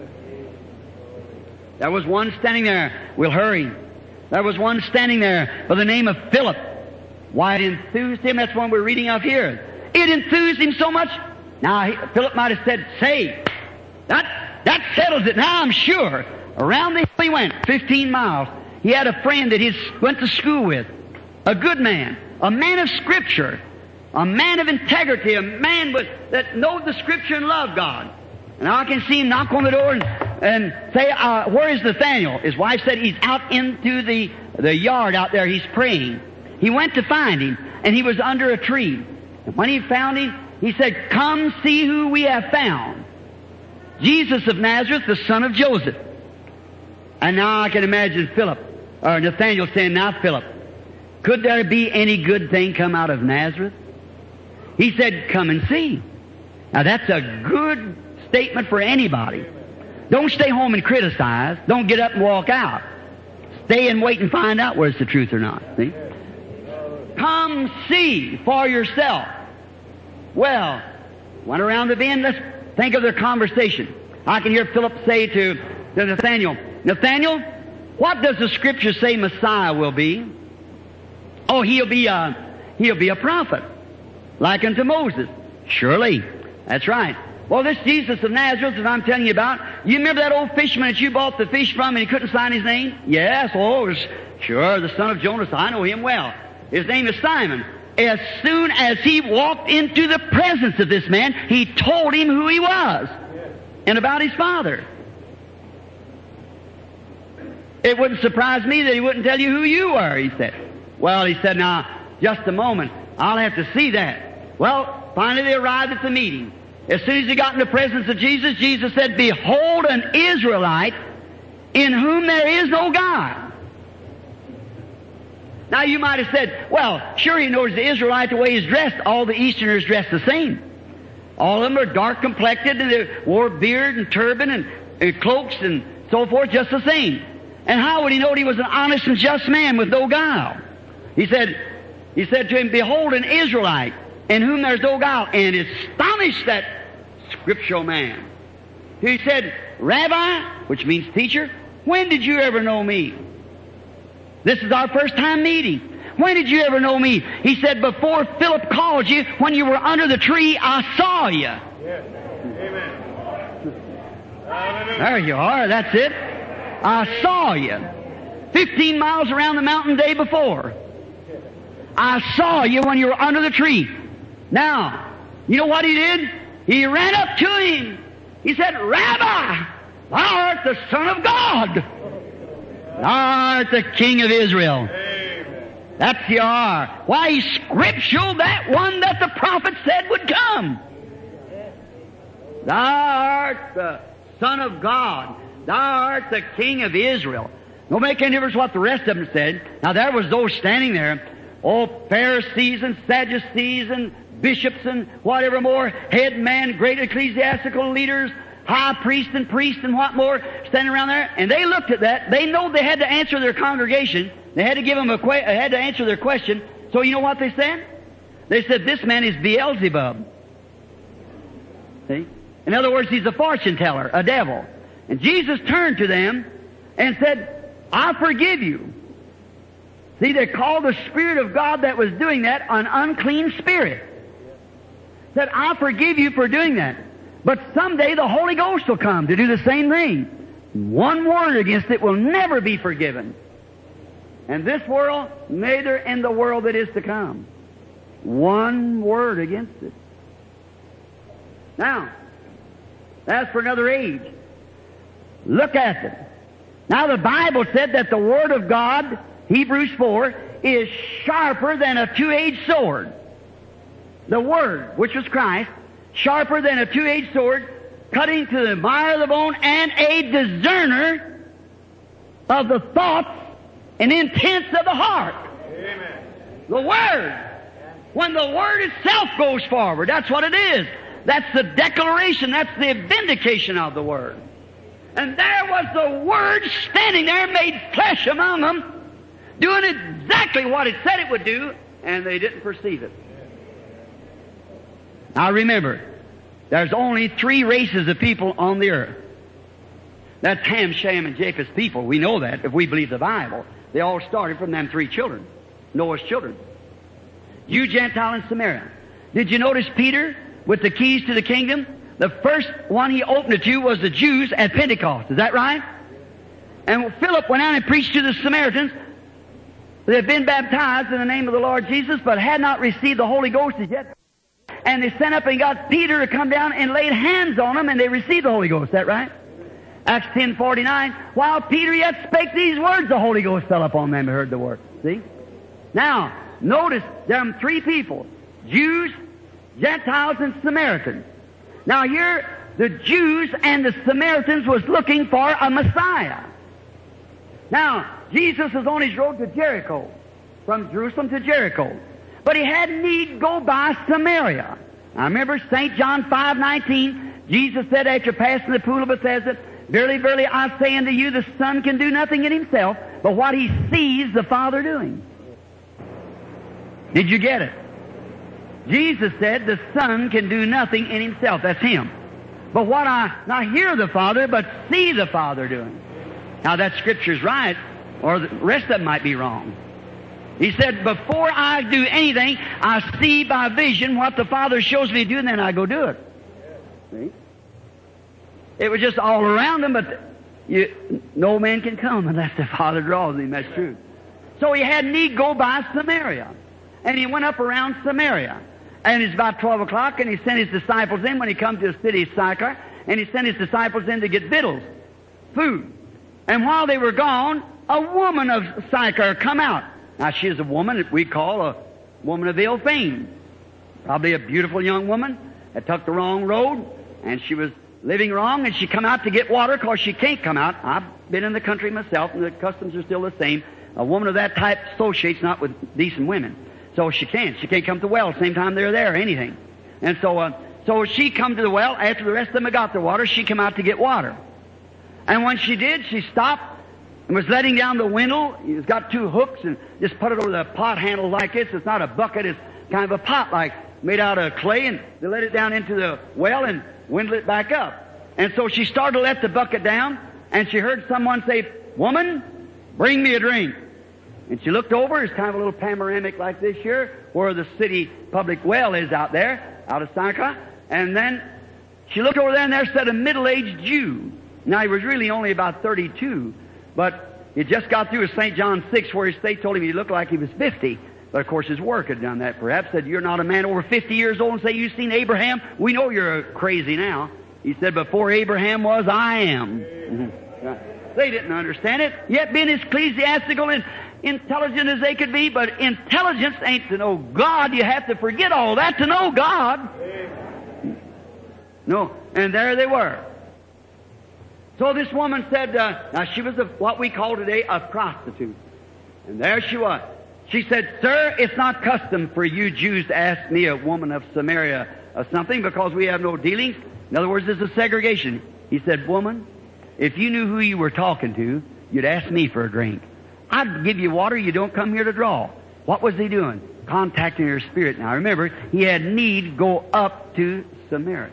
There was one standing there. We'll hurry. There was one standing there by the name of Philip. Why it enthused him, that's one we're reading of here. It enthused him so much. Now, he, Philip might have said, say, that, that settles it. Now I'm sure. Around the hill he went, fifteen miles. He had a friend that he went to school with. A good man. A man of Scripture. A man of integrity. A man with, that knowed the Scripture and loved God. And I can see him knock on the door and, and say, uh, where is Nathaniel? His wife said he's out into the, the yard out there. He's praying. He went to find him, and he was under a tree. And when he found him, he said, come see who we have found. Jesus of Nazareth, the son of Joseph. And now I can imagine Philip, or Nathaniel saying, now Philip, could there be any good thing come out of Nazareth? He said, come and see. Now that's a good statement for anybody. Don't stay home and criticize. Don't get up and walk out. Stay and wait and find out whether it's the truth or not. See? Come see for yourself. Well, went around the bend. Let's think of their conversation. I can hear Philip say to, to Nathaniel, Nathaniel, what does the Scripture say Messiah will be? Oh, he'll be a, he'll be a prophet, like unto Moses. Surely. That's right. Well, this Jesus of Nazareth that I'm telling you about, you remember that old fisherman that you bought the fish from and he couldn't sign his name? Yes. Oh, it was, sure, the son of Jonas. I know him well. His name is Simon. As soon as he walked into the presence of this man, he told him who he was and about his father. It wouldn't surprise me that he wouldn't tell you who you were, he said. Well, he said, now, just a moment. I'll have to see that. Well, finally they arrived at the meeting. As soon as he got in the presence of Jesus, Jesus said, behold an Israelite in whom there is no God. Now you might have said, well, sure he knows the Israelite the way he's dressed. All the Easterners dress the same. All of them are dark complected and they wore beard and turban and, and cloaks and so forth, just the same. And how would he know he was an honest and just man with no guile? He said, he said to him, behold an Israelite in whom there's no guile, and astonished that scriptural man. He said, Rabbi, which means teacher, when did you ever know me? This is our first time meeting. When did you ever know me? He said, before Philip called you, when you were under the tree, I saw you. Yes. Amen. There you are, that's it. I saw you. Fifteen miles around the mountain day before. I saw you when you were under the tree. Now, you know what he did? He ran up to him. He said, Rabbi, thou art the Son of God. Thou art the King of Israel. Amen. That's you are. Why, he's scriptural, that one that the prophet said would come. Thou art the Son of God. Thou art the King of Israel. Don't make any difference what the rest of them said. Now there was those standing there, all Pharisees and Sadducees and bishops and whatever more, head men, great ecclesiastical leaders, high priests and priests and what more, standing around there, and they looked at that. They know they had to answer their congregation. They had to give them a que- had to answer their question. So you know what they said? They said, this man is Beelzebub. See? In other words, he's a fortune teller, a devil. And Jesus turned to them and said, I forgive you. See, they called the Spirit of God that was doing that an unclean spirit. Said, I forgive you for doing that. But someday the Holy Ghost will come to do the same thing. One word against it will never be forgiven. In this world, neither in the world that is to come. One word against it. Now, that's for another age. Look at it. Now the Bible said that the Word of God, Hebrews four, is sharper than a two-edged sword. The Word, which was Christ, sharper than a two-edged sword, cutting to the mire of the bone, and a discerner of the thoughts and intents of the heart. Amen. The Word. When the Word itself goes forward, that's what it is. That's the declaration, that's the vindication of the Word. And there was the Word standing there, made flesh among them. doing exactly what it said it would do, and they didn't perceive it. Now remember, there's only three races of people on the earth. That's Ham, Shem, and Japheth's people. We know that if we believe the Bible. They all started from them three children, Noah's children. Jew, Gentile, and Samaria. Did you notice Peter with the keys to the kingdom? The first one he opened it to was the Jews at Pentecost. Is that right? And Philip went out and preached to the Samaritans. They had been baptized in the name of the Lord Jesus, but had not received the Holy Ghost as yet. And they sent up and got Peter to come down and laid hands on them, and they received the Holy Ghost. Is that right? Acts ten forty-nine. While Peter yet spake these words, the Holy Ghost fell upon them who heard the word. See? Now, notice there are three people. Jews, Gentiles, and Samaritans. Now here, the Jews and the Samaritans was looking for a Messiah. Now, Jesus was on his road to Jericho, from Jerusalem to Jericho. But he had need go by Samaria. Now remember Saint John five nineteen, Jesus said after passing the pool of Bethesda, Verily, verily, I say unto you, the Son can do nothing in himself, but what he sees the Father doing. Did you get it? Jesus said the Son can do nothing in himself. That's him. But what I not hear the Father, but see the Father doing. Now that Scripture's right, or the rest of it might be wrong. He said, before I do anything, I see by vision what the Father shows me to do, and then I go do it. See? It was just all around him, but you, no man can come unless the Father draws him. That's true. So he had need go by Samaria. And he went up around Samaria. And it's about twelve o'clock, and he sent his disciples in when he come to the city of Sychar, and he sent his disciples in to get victuals, food. And while they were gone, a woman of Sychar come out. Now she is a woman that we call a woman of ill fame. Probably a beautiful young woman that took the wrong road, and she was living wrong, and she come out to get water because she can't come out. I've been in the country myself, and the customs are still the same. A woman of that type associates not with decent women. So she can't. She can't come to the well same time they're there or anything. And so uh, so she come to the well. After the rest of them had got their water, she come out to get water. And when she did, she stopped and was letting down the windle. It's got two hooks and just put it over the pot handle like this. It's not a bucket. It's kind of a pot like made out of clay, and they let it down into the well and windle it back up. And so she started to let the bucket down, and she heard someone say, "Woman, bring me a drink." And she looked over. It's kind of a little panoramic like this here, where the city public well is out there, out of Sychar. And then she looked over there, and there sat a middle-aged Jew. Now, he was really only about thirty-two, but he just got through with Saint John six, where his state told him he looked like he was fifty. But, of course, his work had done that. Perhaps said, "You're not a man over fifty years old and say you've seen Abraham. We know you're crazy now." He said, "Before Abraham was, I am." Mm-hmm. They didn't understand it, yet being as ecclesiastical and intelligent as they could be, but intelligence ain't to know God. You have to forget all that to know God. Amen. No, and there they were. So this woman said, uh, now she was a, what we call today a prostitute. And there she was. She said, "Sir, it's not custom for you Jews to ask me, a woman of Samaria, of something, because we have no dealings." In other words, there's a segregation. He said, "Woman, if you knew who you were talking to, you'd ask me for a drink. I'd give you water. You don't come here to draw." What was he doing? Contacting her spirit. Now remember, he had need go up to Samaria.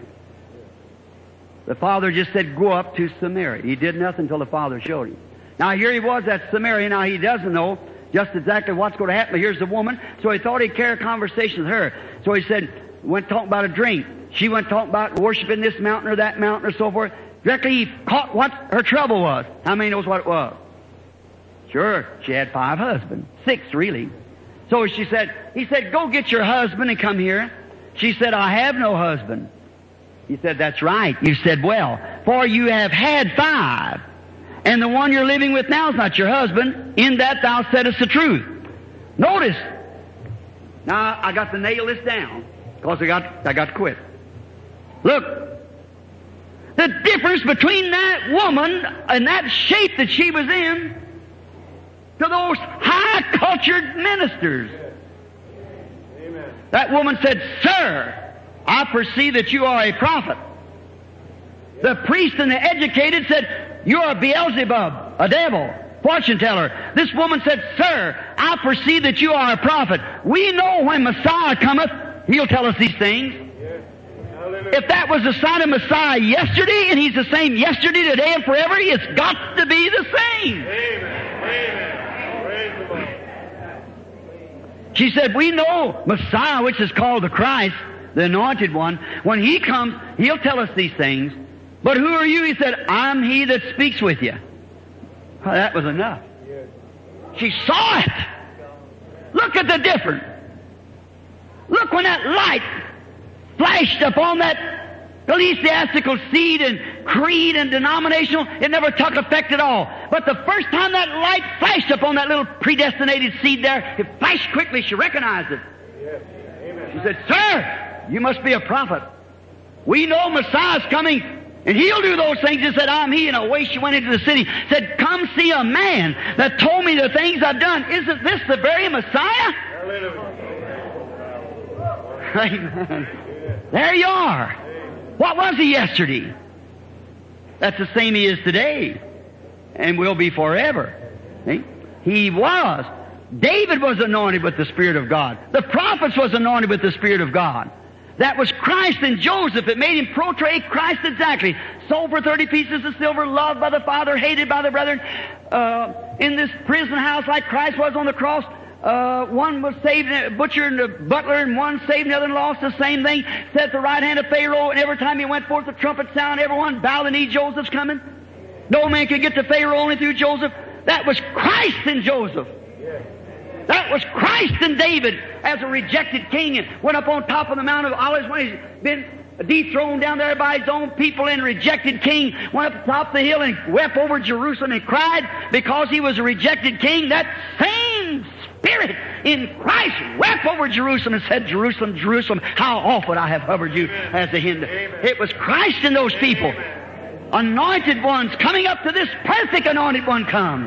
The Father just said, "Go up to Samaria." He did nothing until the Father showed him. Now here he was at Samaria. Now he doesn't know just exactly what's going to happen. But here's the woman. So he thought he'd carry a conversation with her. So he said, went talking about a drink. She went talking about worshiping this mountain or that mountain or so forth. Directly he caught what her trouble was. How many knows what it was? Sure, she had five husbands. Six, really. So she said, he said, "Go get your husband and come here." She said, "I have no husband." He said, "That's right. You said well, for you have had five, and the one you're living with now is not your husband. In that thou saidest the truth." Notice. Now, I got to nail this down, because I got, I got to quit. Look. The difference between that woman and that shape that she was in to those high-cultured ministers. Amen. That woman said, "Sir, I perceive that you are a prophet." The priest and the educated said, "You are Beelzebub, a devil." fortune teller. This woman said, Sir, I perceive that you are a prophet. We know when Messiah cometh, He'll tell us these things. Yes. Hallelujah. If that was the sign of Messiah yesterday, and He's the same yesterday, today, and forever, it's got to be the same. Amen. Amen. Praise the Lord. She said, we know Messiah, which is called the Christ, the Anointed One. When He comes, He'll tell us these things. But who are you? He said, I'm He that speaks with you. Well, that was enough. Yes. She saw it. Look at the difference. Look when that light flashed upon that ecclesiastical seed and creed and denominational, it never took effect at all. But the first time that light flashed upon that little predestinated seed there, it flashed quickly. She recognized it. Yes. Amen. She said, Sir, you must be a prophet. We know Messiah's coming, and He'll do those things. She said, I'm He. And away she went into the city. Said, come see a man that told me the things I've done. Isn't this the very Messiah? Hallelujah. Amen. There you are. What was He yesterday? That's the same He is today, and will be forever. See? He was. David was anointed with the Spirit of God. The prophets was anointed with the Spirit of God. That was Christ and Joseph. It made him portray Christ exactly. Sold for thirty pieces of silver, loved by the Father, hated by the brethren. Uh, in this prison house like Christ was on the cross. Uh, one was saved, a butcher and a butler, and one saved, another lost. The same thing. Sat at the right hand of Pharaoh, and every time he went forth, the trumpet sound, everyone bowed the knee. Joseph's coming. No man could get to Pharaoh only through Joseph. That was Christ in Joseph. That was Christ in David as a rejected king, and went up on top of the Mount of Olives when he's been dethroned down there by his own people, and rejected king went up the top of the hill and wept over Jerusalem and cried because he was a rejected king. That same Spirit in Christ wept over Jerusalem and said, Jerusalem, Jerusalem, how often I have hovered you as a hinder. It was Christ in those people. Anointed ones coming up to this perfect anointed one come.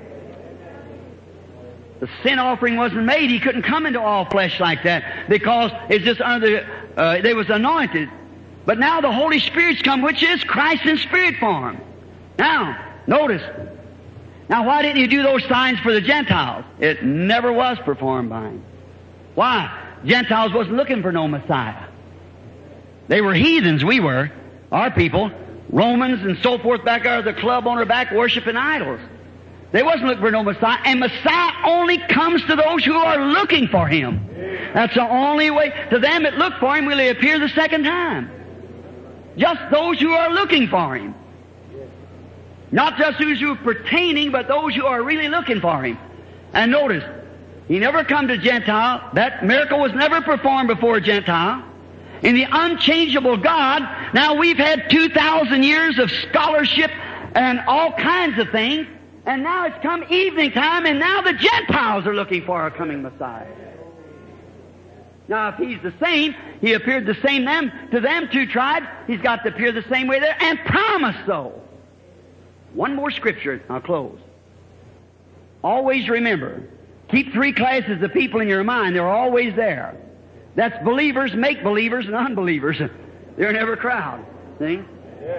The sin offering wasn't made. He couldn't come into all flesh like that because it's just under the, uh, they was anointed. But now the Holy Spirit's come, which is Christ in spirit form. Now, notice. Now, why didn't He do those signs for the Gentiles? It never was performed by Him. Why? Gentiles wasn't looking for no Messiah. They were heathens, we were. Our people, Romans and so forth, back out of the club on our back, worshiping idols. They wasn't looking for no Messiah. And Messiah only comes to those who are looking for Him. That's the only way. To them that look for Him will He appear the second time. Just those who are looking for Him. Not just those who are pertaining, but those who are really looking for Him. And notice, He never come to Gentile. That miracle was never performed before a Gentile. In the unchangeable God, now we've had two thousand years of scholarship and all kinds of things, and now it's come evening time, and now the Gentiles are looking for a coming Messiah. Now, if He's the same, He appeared the same them to them two tribes, He's got to appear the same way there, and promise so. One more scripture, I'll close. Always remember, keep three classes of people in your mind. They're always there. That's believers, make-believers, and unbelievers. They're never a crowd. See? Yeah.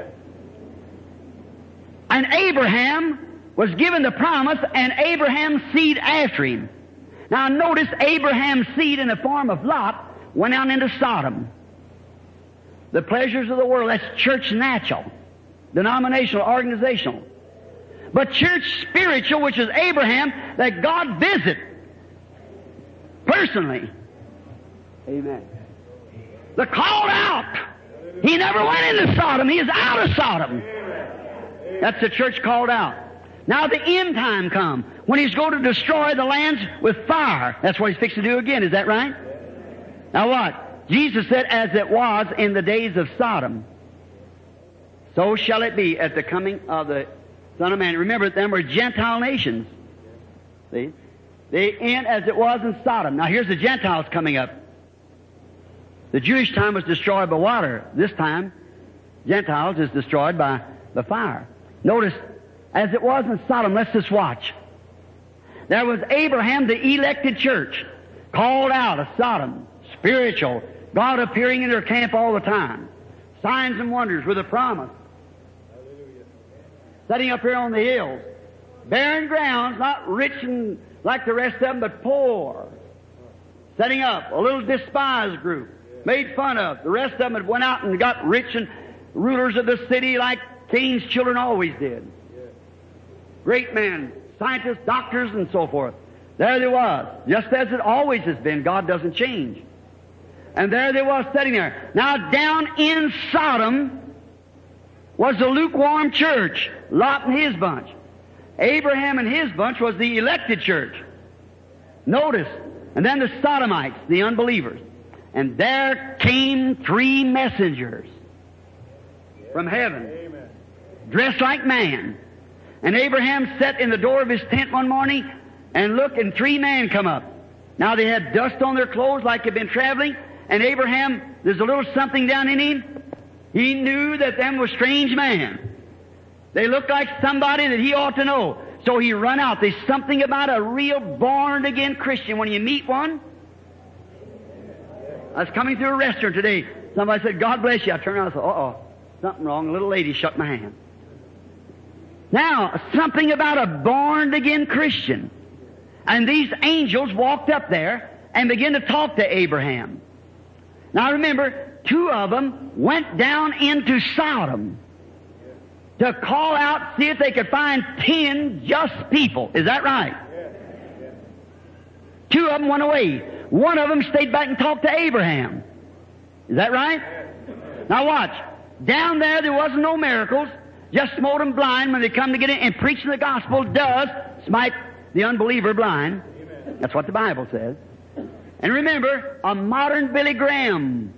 And Abraham was given the promise, and Abraham's seed after him. Now notice, Abraham's seed in the form of Lot went out into Sodom. The pleasures of the world, that's church natural, denominational, organizational. But church spiritual, which is Abraham, that God visit personally. Amen. The called out. He never went into Sodom. He is out of Sodom. That's the church called out. Now the end time come, when He's going to destroy the lands with fire. That's what He's fixing to do again. Is that right? Now what? Jesus said, as it was in the days of Sodom, so shall it be at the coming of the Son of Man. Remember, them were Gentile nations. See? They end as it was in Sodom. Now here's the Gentiles coming up. The Jewish time was destroyed by water. This time, Gentiles is destroyed by the fire. Notice, as it was in Sodom, let's just watch. There was Abraham, the elected church, called out of Sodom, spiritual, God appearing in their camp all the time. Signs and wonders with a promise. Setting up here on the hills. barren grounds, not rich and like the rest of them, but poor. Setting up a little despised group, made fun of. The rest of them had went out and got rich and rulers of the city like Cain's children always did. Great men, scientists, doctors, and so forth. There they was, just as it always has been. God doesn't change. And there they was sitting there. Now down in Sodom was the lukewarm church, Lot and his bunch. Abraham and his bunch was the elected church. Notice, and then the Sodomites, the unbelievers. And there came three messengers from heaven, Amen. dressed like man. And Abraham sat in the door of his tent one morning and looked, and three men come up. Now they had dust on their clothes like they'd been traveling, and Abraham, there's a little something down in him. He knew that them was strange men. They looked like somebody that he ought to know. So he run out. There's something about a real born-again Christian. When you meet one, I was coming through a restaurant today. Somebody said, God bless you. I turned around and said, uh-oh, something wrong. A little lady shook my hand. Now, something about a born-again Christian. And these angels walked up there and began to talk to Abraham. Now remember, two of them went down into Sodom to call out, see if they could find ten just people. Is that right? Two of them went away. One of them stayed back and talked to Abraham. Is that right? Now watch. Down there, there wasn't no miracles. Just smote them blind when they come to get in. And preaching the gospel does smite the unbeliever blind. That's what the Bible says. And remember, a modern Billy Graham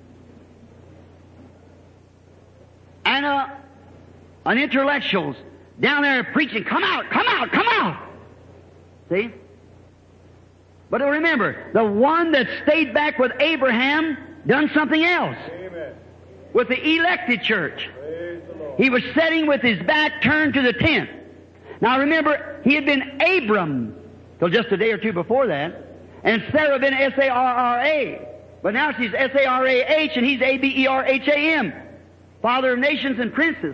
and a, an intellectuals down there preaching, come out, come out, come out. See? But remember, the one that stayed back with Abraham done something else. Amen. With the elected church. Praise the Lord. He was sitting with his back turned to the tent. Now remember, he had been Abram till just a day or two before that. And Sarah had been S A R R A. But now she's S A R A H and he's A B E R H A M. Father of nations and princes.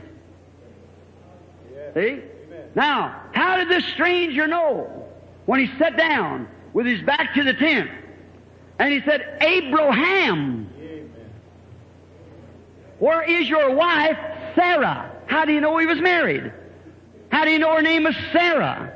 Yes. See? Amen. Now, how did this stranger know when he sat down with his back to the tent? And he said, Abraham, Amen. where is your wife, Sarah? How do you know he was married? How do you know her name was Sarah?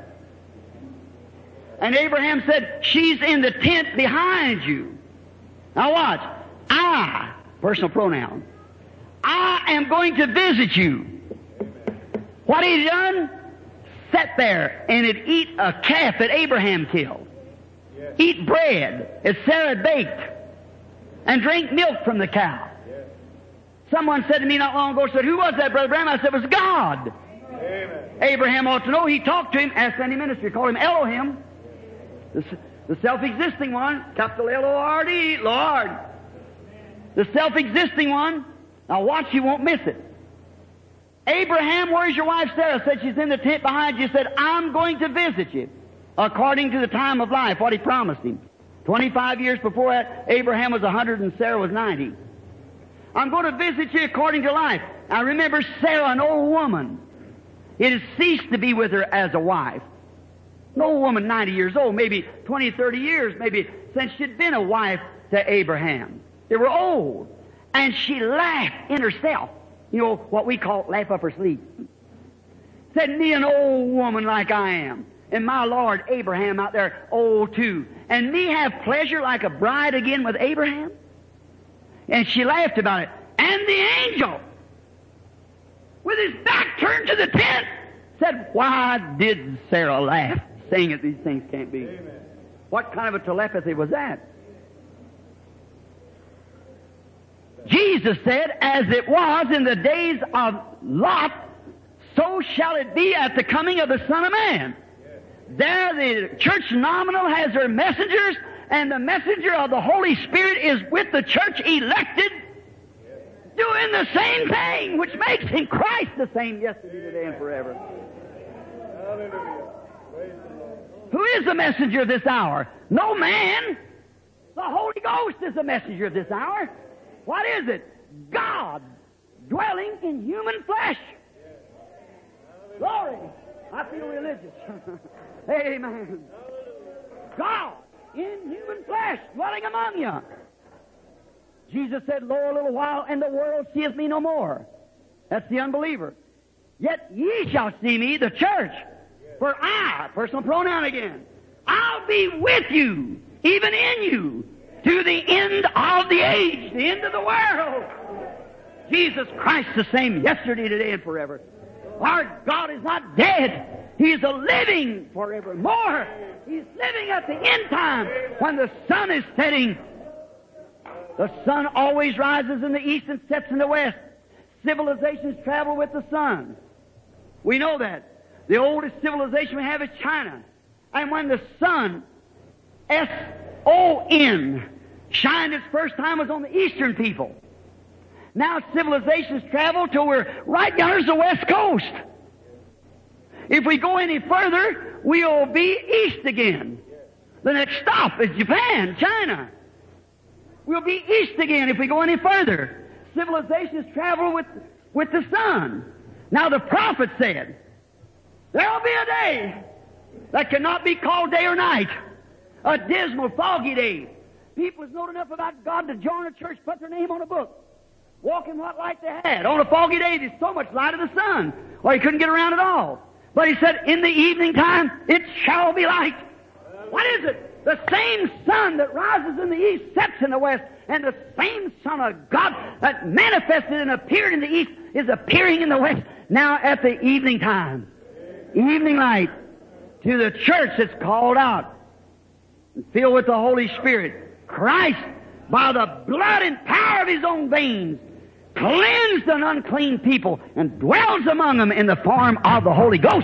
And Abraham said, she's in the tent behind you. Now watch. I, personal pronoun, I am going to visit you. What he done? Sat there and had eat a calf that Abraham killed. Yes. Eat bread that Sarah had baked. And drink milk from the cow. Yes. Someone said to me not long ago, said, who was that, Brother Branham? I said, it was God. Amen. Abraham ought to know. He talked to him, asked any ministry, called him Elohim. The, the self-existing one, capital L O R D, Lord. The self-existing one. Now watch, you won't miss it. Abraham, where's your wife Sarah? Said she's in the tent behind you. Said, I'm going to visit you according to the time of life, what he promised him. Twenty-five years before that, Abraham was a hundred and Sarah was ninety. I'm going to visit you according to life. Now remember, Sarah, an old woman. It has ceased to be with her as a wife. An old woman, ninety years old, maybe twenty, thirty years, maybe since she'd been a wife to Abraham. They were old. And she laughed in herself. You know, what we call laugh up her sleeve. Said, me an old woman like I am. And my Lord Abraham out there, old too. And me have pleasure like a bride again with Abraham? And she laughed about it. And the angel, with his back turned to the tent, said, why did Sarah laugh, saying that these things can't be? Amen. What kind of a telepathy was that? Jesus said, as it was in the days of Lot, so shall it be at the coming of the Son of Man. Yes. There the church nominal has their messengers, and the messenger of the Holy Spirit is with the church elected, Yes. doing the same thing, which makes him Christ the same yesterday, today, and forever. Hallelujah. Praise the Lord. Who is the messenger of this hour? No man. The Holy Ghost is the messenger of this hour. What is it? God dwelling in human flesh. Glory. I feel religious. Amen. God in human flesh dwelling among you. Jesus said, Lo, a little while, and the world seeth me no more. That's the unbeliever. Yet ye shall see me, the church. For I, personal pronoun again, I'll be with you, even in you, to the end of the age, the end of the world. Jesus Christ the same yesterday, today, and forever. Our God is not dead. He is a living forevermore. He's living at the end time when the sun is setting. The sun always rises in the east and sets in the west. Civilizations travel with the sun. We know that. The oldest civilization we have is China. And when the sun, S O N, shined its first time was on the eastern people. Now civilizations travel till we're right down to the west coast. If we go any further, we'll be east again. The next stop is Japan, China. We'll be east again if we go any further. Civilizations travel with, with the sun. Now the prophet said, there'll be a day that cannot be called day or night. A dismal, foggy day. People has known enough about God to join a church, put their name on a book. Walk in what light they had. On a foggy day, there's so much light of the sun, or he couldn't get around at all. But he said, in the evening time, it shall be light. What is it? The same sun that rises in the east sets in the west, and the same Son of God that manifested and appeared in the east is appearing in the west now at the evening time. Evening light to the church that's called out and filled with the Holy Spirit. Christ, by the blood and power of His own veins, cleansed an unclean people and dwells among them in the form of the Holy Ghost.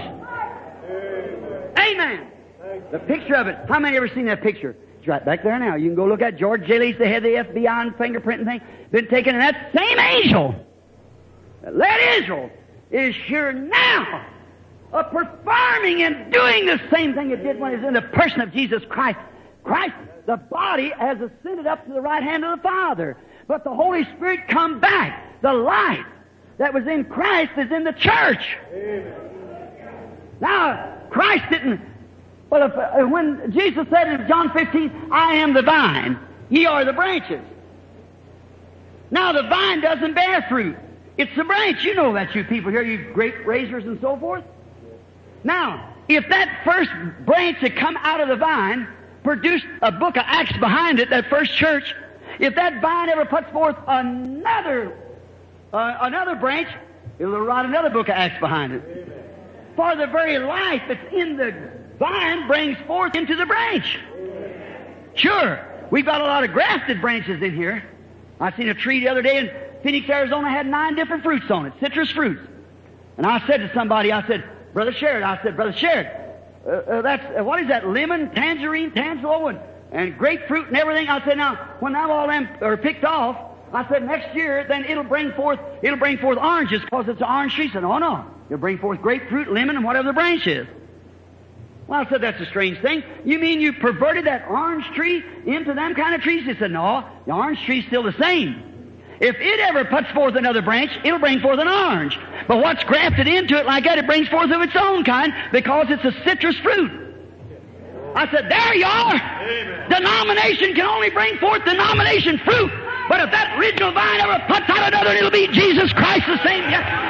Amen. The picture of it. How many ever seen that picture? It's right back there now. You can go look at George Jaley's, the head of the F B I and fingerprinting thing. Been taken in that same angel that led Israel is here now, uh, performing and doing the same thing it did when it was in the person of Jesus Christ. Christ, the body, has ascended up to the right hand of the Father. But the Holy Spirit come back. The life that was in Christ is in the church. Amen. Now, Christ didn't... Well, if, uh, when Jesus said in John fifteen, I am the vine, ye are the branches. Now, the vine doesn't bear fruit. It's the branch. You know that, you people here, you grape raisers and so forth. Now, if that first branch that come out of the vine produced a book of Acts behind it, that first church, if that vine ever puts forth another uh, another branch, it'll write another book of Acts behind it. Amen. For the very life that's in the vine brings forth into the branch. Amen. Sure, we've got a lot of grafted branches in here. I seen a tree the other day in Phoenix, Arizona, had nine different fruits on it, citrus fruits. And I said to somebody, I said, Brother Sherrod, I said, Brother Sherrod, uh, uh, that's, uh, what is that, lemon, tangerine, tangerine, and, and grapefruit and everything? I said, now, when now all them are picked off, I said, next year, then it'll bring forth, it'll bring forth oranges because it's an orange tree. I said, oh no, it'll bring forth grapefruit, lemon, and whatever the branch is. Well, I said, that's a strange thing. You mean you perverted that orange tree into them kind of trees? He said, no, the orange tree's still the same. If it ever puts forth another branch, it'll bring forth an orange. But what's grafted into it like that, it brings forth of its own kind because it's a citrus fruit. I said, there you are. Amen. Denomination can only bring forth denomination fruit. But if that original vine ever puts out another, it'll be Jesus Christ the same.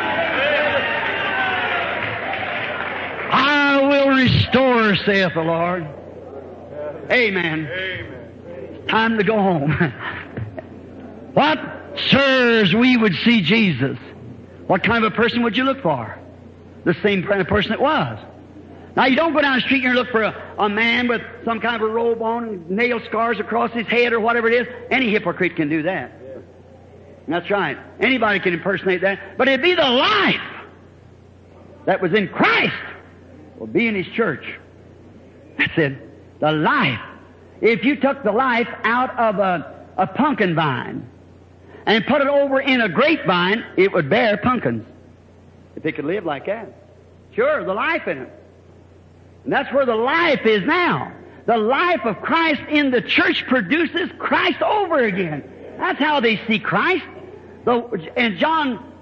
I will restore, saith the Lord. Amen. Amen. Time to go home. What? Sirs, we would see Jesus. What kind of a person would you look for? The same kind of person it was. Now, you don't go down the street and look for a, a man with some kind of a robe on and nail scars across his head or whatever it is. Any hypocrite can do that. That's right. Anybody can impersonate that. But it'd be the life that was in Christ will be in His church. That's it. The life. If you took the life out of a, a pumpkin vine and put it over in a grapevine, it would bear pumpkins. If it could live like that. Sure, the life in it. And that's where the life is now. The life of Christ in the church produces Christ over again. That's how they see Christ. The, in John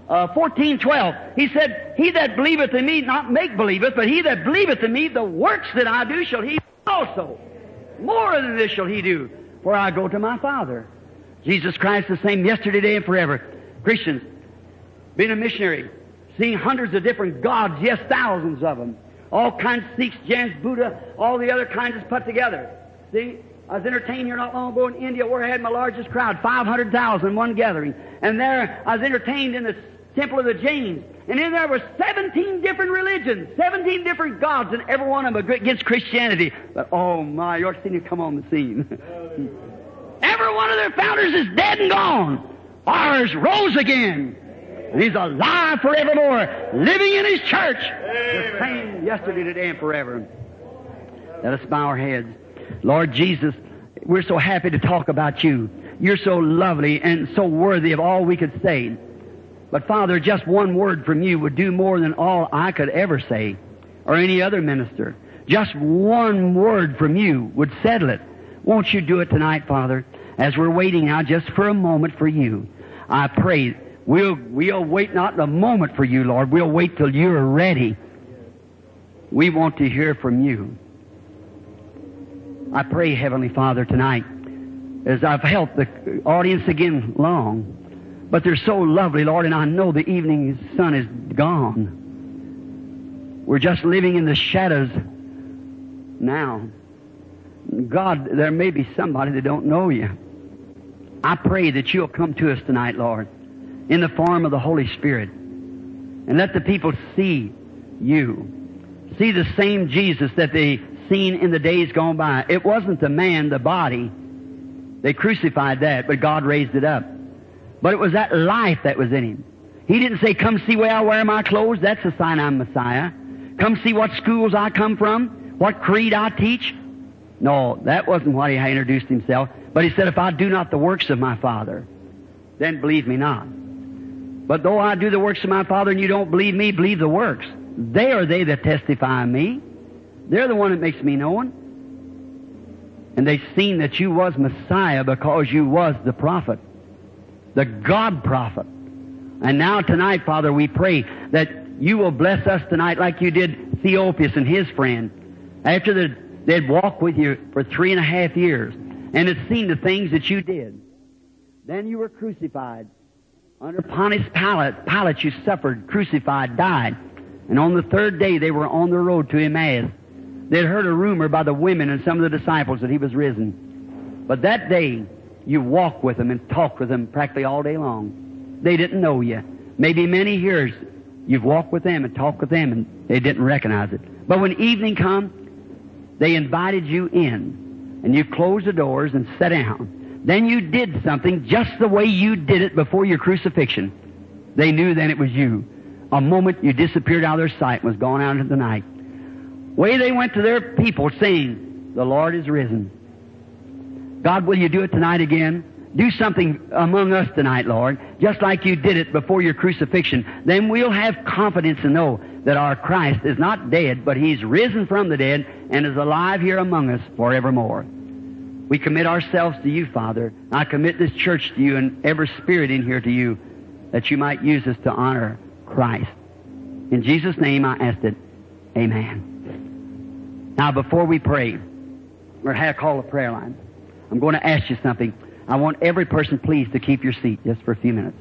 uh, fourteen twelve. He said, He that believeth in me, not make believeth, but he that believeth in me, the works that I do shall he also. More than this shall he do, for I go to my Father. Jesus Christ the same yesterday, today, and forever. Christians, being a missionary, seeing hundreds of different gods, yes, thousands of them. All kinds of Sikhs, Jains, Buddha, all the other kinds is put together. See, I was entertained here not long ago in India where I had my largest crowd, five hundred thousand in one gathering. And there I was entertained in the temple of the Jains. And in there were seventeen different religions, seventeen different gods, and every one of them against Christianity. But oh my, you're seeing it come on the scene. Every one of their founders is dead and gone. Ours rose again. And He's alive forevermore, living in His church. The same yesterday, today, and forever. Let us bow our heads. Lord Jesus, we're so happy to talk about You. You're so lovely and so worthy of all we could say. But Father, just one word from You would do more than all I could ever say, or any other minister. Just one word from You would settle it. Won't You do it tonight, Father, as we're waiting now just for a moment for You. I pray we'll, we'll wait not a moment for You, Lord. We'll wait till You're ready. We want to hear from You. I pray, Heavenly Father, tonight, as I've helped the audience again long, but they're so lovely, Lord, and I know the evening sun is gone. We're just living in the shadows now. God, there may be somebody that don't know You. I pray that You'll come to us tonight, Lord, in the form of the Holy Spirit, and let the people see You. See the same Jesus that they seen in the days gone by. It wasn't the man, the body. They crucified that, but God raised it up. But it was that life that was in Him. He didn't say, come see where I wear my clothes. That's a sign I'm Messiah. Come see what schools I come from, what creed I teach. No, that wasn't what He introduced Himself. But He said, if I do not the works of my Father, then believe me not. But though I do the works of my Father and you don't believe me, believe the works. They are they that testify of me. They're the one that makes me known. And they've seen that You was Messiah because You was the prophet, the God prophet. And now tonight, Father, we pray that You will bless us tonight like You did Theophilus and his friend. After the, they'd walked with You for three and a half years and had seen the things that You did. Then You were crucified. Under Pontius Pilate, Pilate You suffered, crucified, died. And on the third day they were on the road to Emmaus. They'd heard a rumor by the women and some of the disciples that He was risen. But that day, You walked with them and talked with them practically all day long. They didn't know You. Maybe many years you've walked with them and talked with them and they didn't recognize it. But when evening come, they invited You in. And You closed the doors and sat down. Then You did something just the way You did it before Your crucifixion. They knew then it was You. A moment You disappeared out of their sight and was gone out into the night. Way they went to their people saying, the Lord is risen. God, will You do it tonight again? Do something among us tonight, Lord, just like You did it before Your crucifixion. Then we'll have confidence to know that our Christ is not dead, but He's risen from the dead and is alive here among us forevermore. We commit ourselves to You, Father. I commit this church to You and every spirit in here to You, that You might use us to honor Christ. In Jesus' name I ask it. Amen. Now, before we pray, or have call a prayer line, I'm going to ask you something. I want every person, please, to keep your seat just for a few minutes.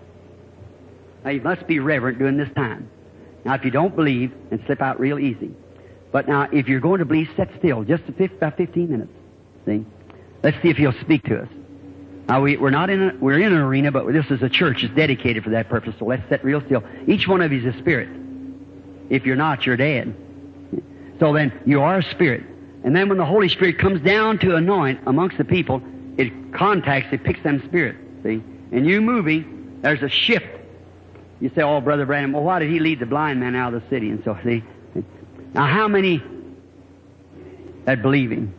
Now, you must be reverent during this time. Now, if you don't believe, then slip out real easy. But now, if you're going to believe, sit still, just about fifteen minutes. See? Let's see if He'll speak to us. Now, we, we're not in a, we're in an arena, but this is a church. It's dedicated for that purpose, so let's sit real still. Each one of you is a spirit. If you're not, you're dead. So then, you are a spirit. And then when the Holy Spirit comes down to anoint amongst the people, it contacts, it picks them spirit. See? And you moving, there's a shift. You say, oh, Brother Branham, well, why did He lead the blind man out of the city? And so, see? Now, how many that believe Him?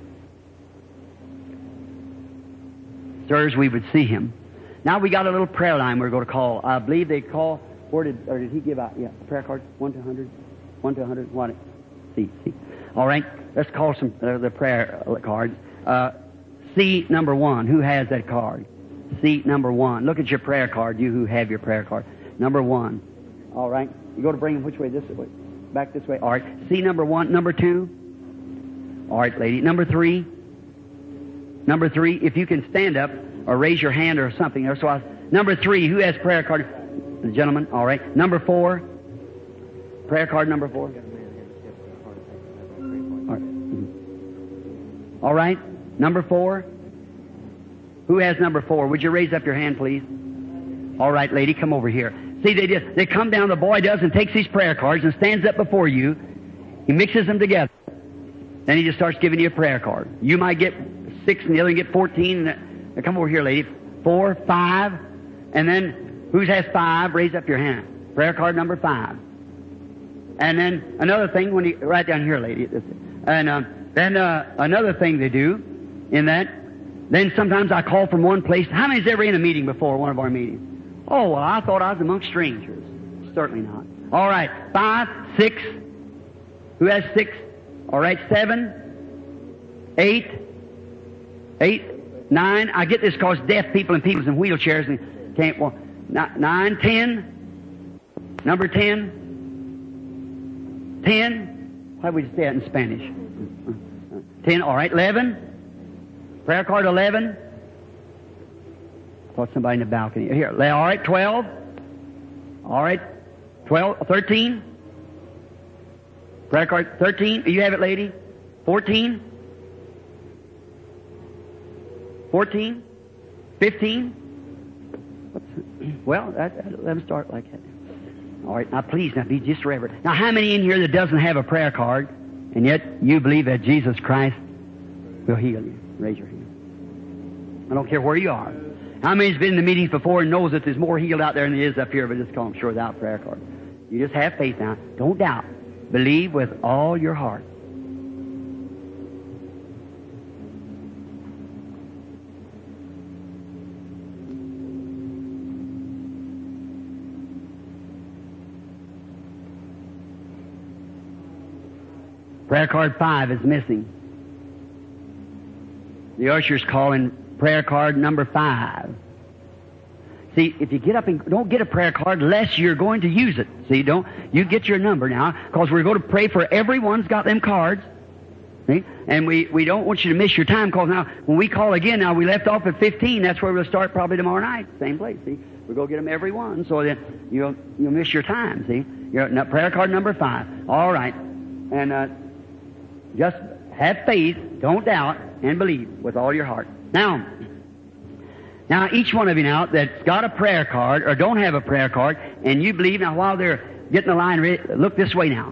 Sirs, we would see Him. Now we got a little prayer line we're going to call. I believe they call, or did, or did he give out? Yeah, prayer cards, one to a hundred, one to a hundred, one. See, see. All right, let's call some uh, the prayer cards. Uh, C number one. Who has that card? C number one. Look at your prayer card. You who have your prayer card. Number one. All right. You go to bring them which way? This way. Back this way. All right. See number one. Number two. All right, lady. Number three. Number three. If you can stand up or raise your hand or something. Or so I, number three. Who has prayer card? The gentleman. All right. Number four. Prayer card number four. All right. All right. Number four. Who has number four? Would you raise up your hand, please? All right, lady, come over here. See, they just, they come down, the boy does, and takes these prayer cards and stands up before you. He mixes them together. Then he just starts giving you a prayer card. You might get six, and the other get fourteen. And, uh, come over here, lady. Four, five, and then who has five? Raise up your hand. Prayer card number five. And then another thing, when you right down here, lady. And uh, then uh, another thing they do in that. Then sometimes I call from one place. How many's ever in a meeting before, one of our meetings? Oh, well, I thought I was among strangers. Certainly not. All right, five, six. Who has six? All right, seven, eight, eight, nine. I get this because deaf people and people in wheelchairs and can't walk. Nine, ten. Number ten. Ten. How do we say that in Spanish? Ten. All right, eleven. Prayer card eleven. I thought somebody in the balcony. Here. All right, twelve. All right, twelve, thirteen. Prayer card thirteen. You have it, lady. fourteen. fourteen. fifteen. What's, well, that, that, let them start like that. All right, now please, now be just reverent. Now, how many in here that doesn't have a prayer card, and yet you believe that Jesus Christ will heal you? Raise your hand. I don't care where you are. How many's been in the meetings before and knows that there's more healed out there than there is up here, but just come sure without prayer card. You just have faith now. Don't doubt. Believe with all your heart. Prayer card five is missing. The usher's calling prayer card number five. See, if you get up and don't get a prayer card unless you're going to use it. See, don't you get your number now, because we're going to pray for everyone's got them cards. See, and we we don't want you to miss your time, because now when we call again, now we left off at fifteen. That's where we'll start probably tomorrow night, same place. See, we'll go get them every one, so then you'll you'll miss your time. See, your no, prayer card number five. All right, and uh, just have faith, don't doubt, and believe with all your heart. Now, now each one of you now that's got a prayer card or don't have a prayer card, and you believe, now while they're getting the line ready, look this way now.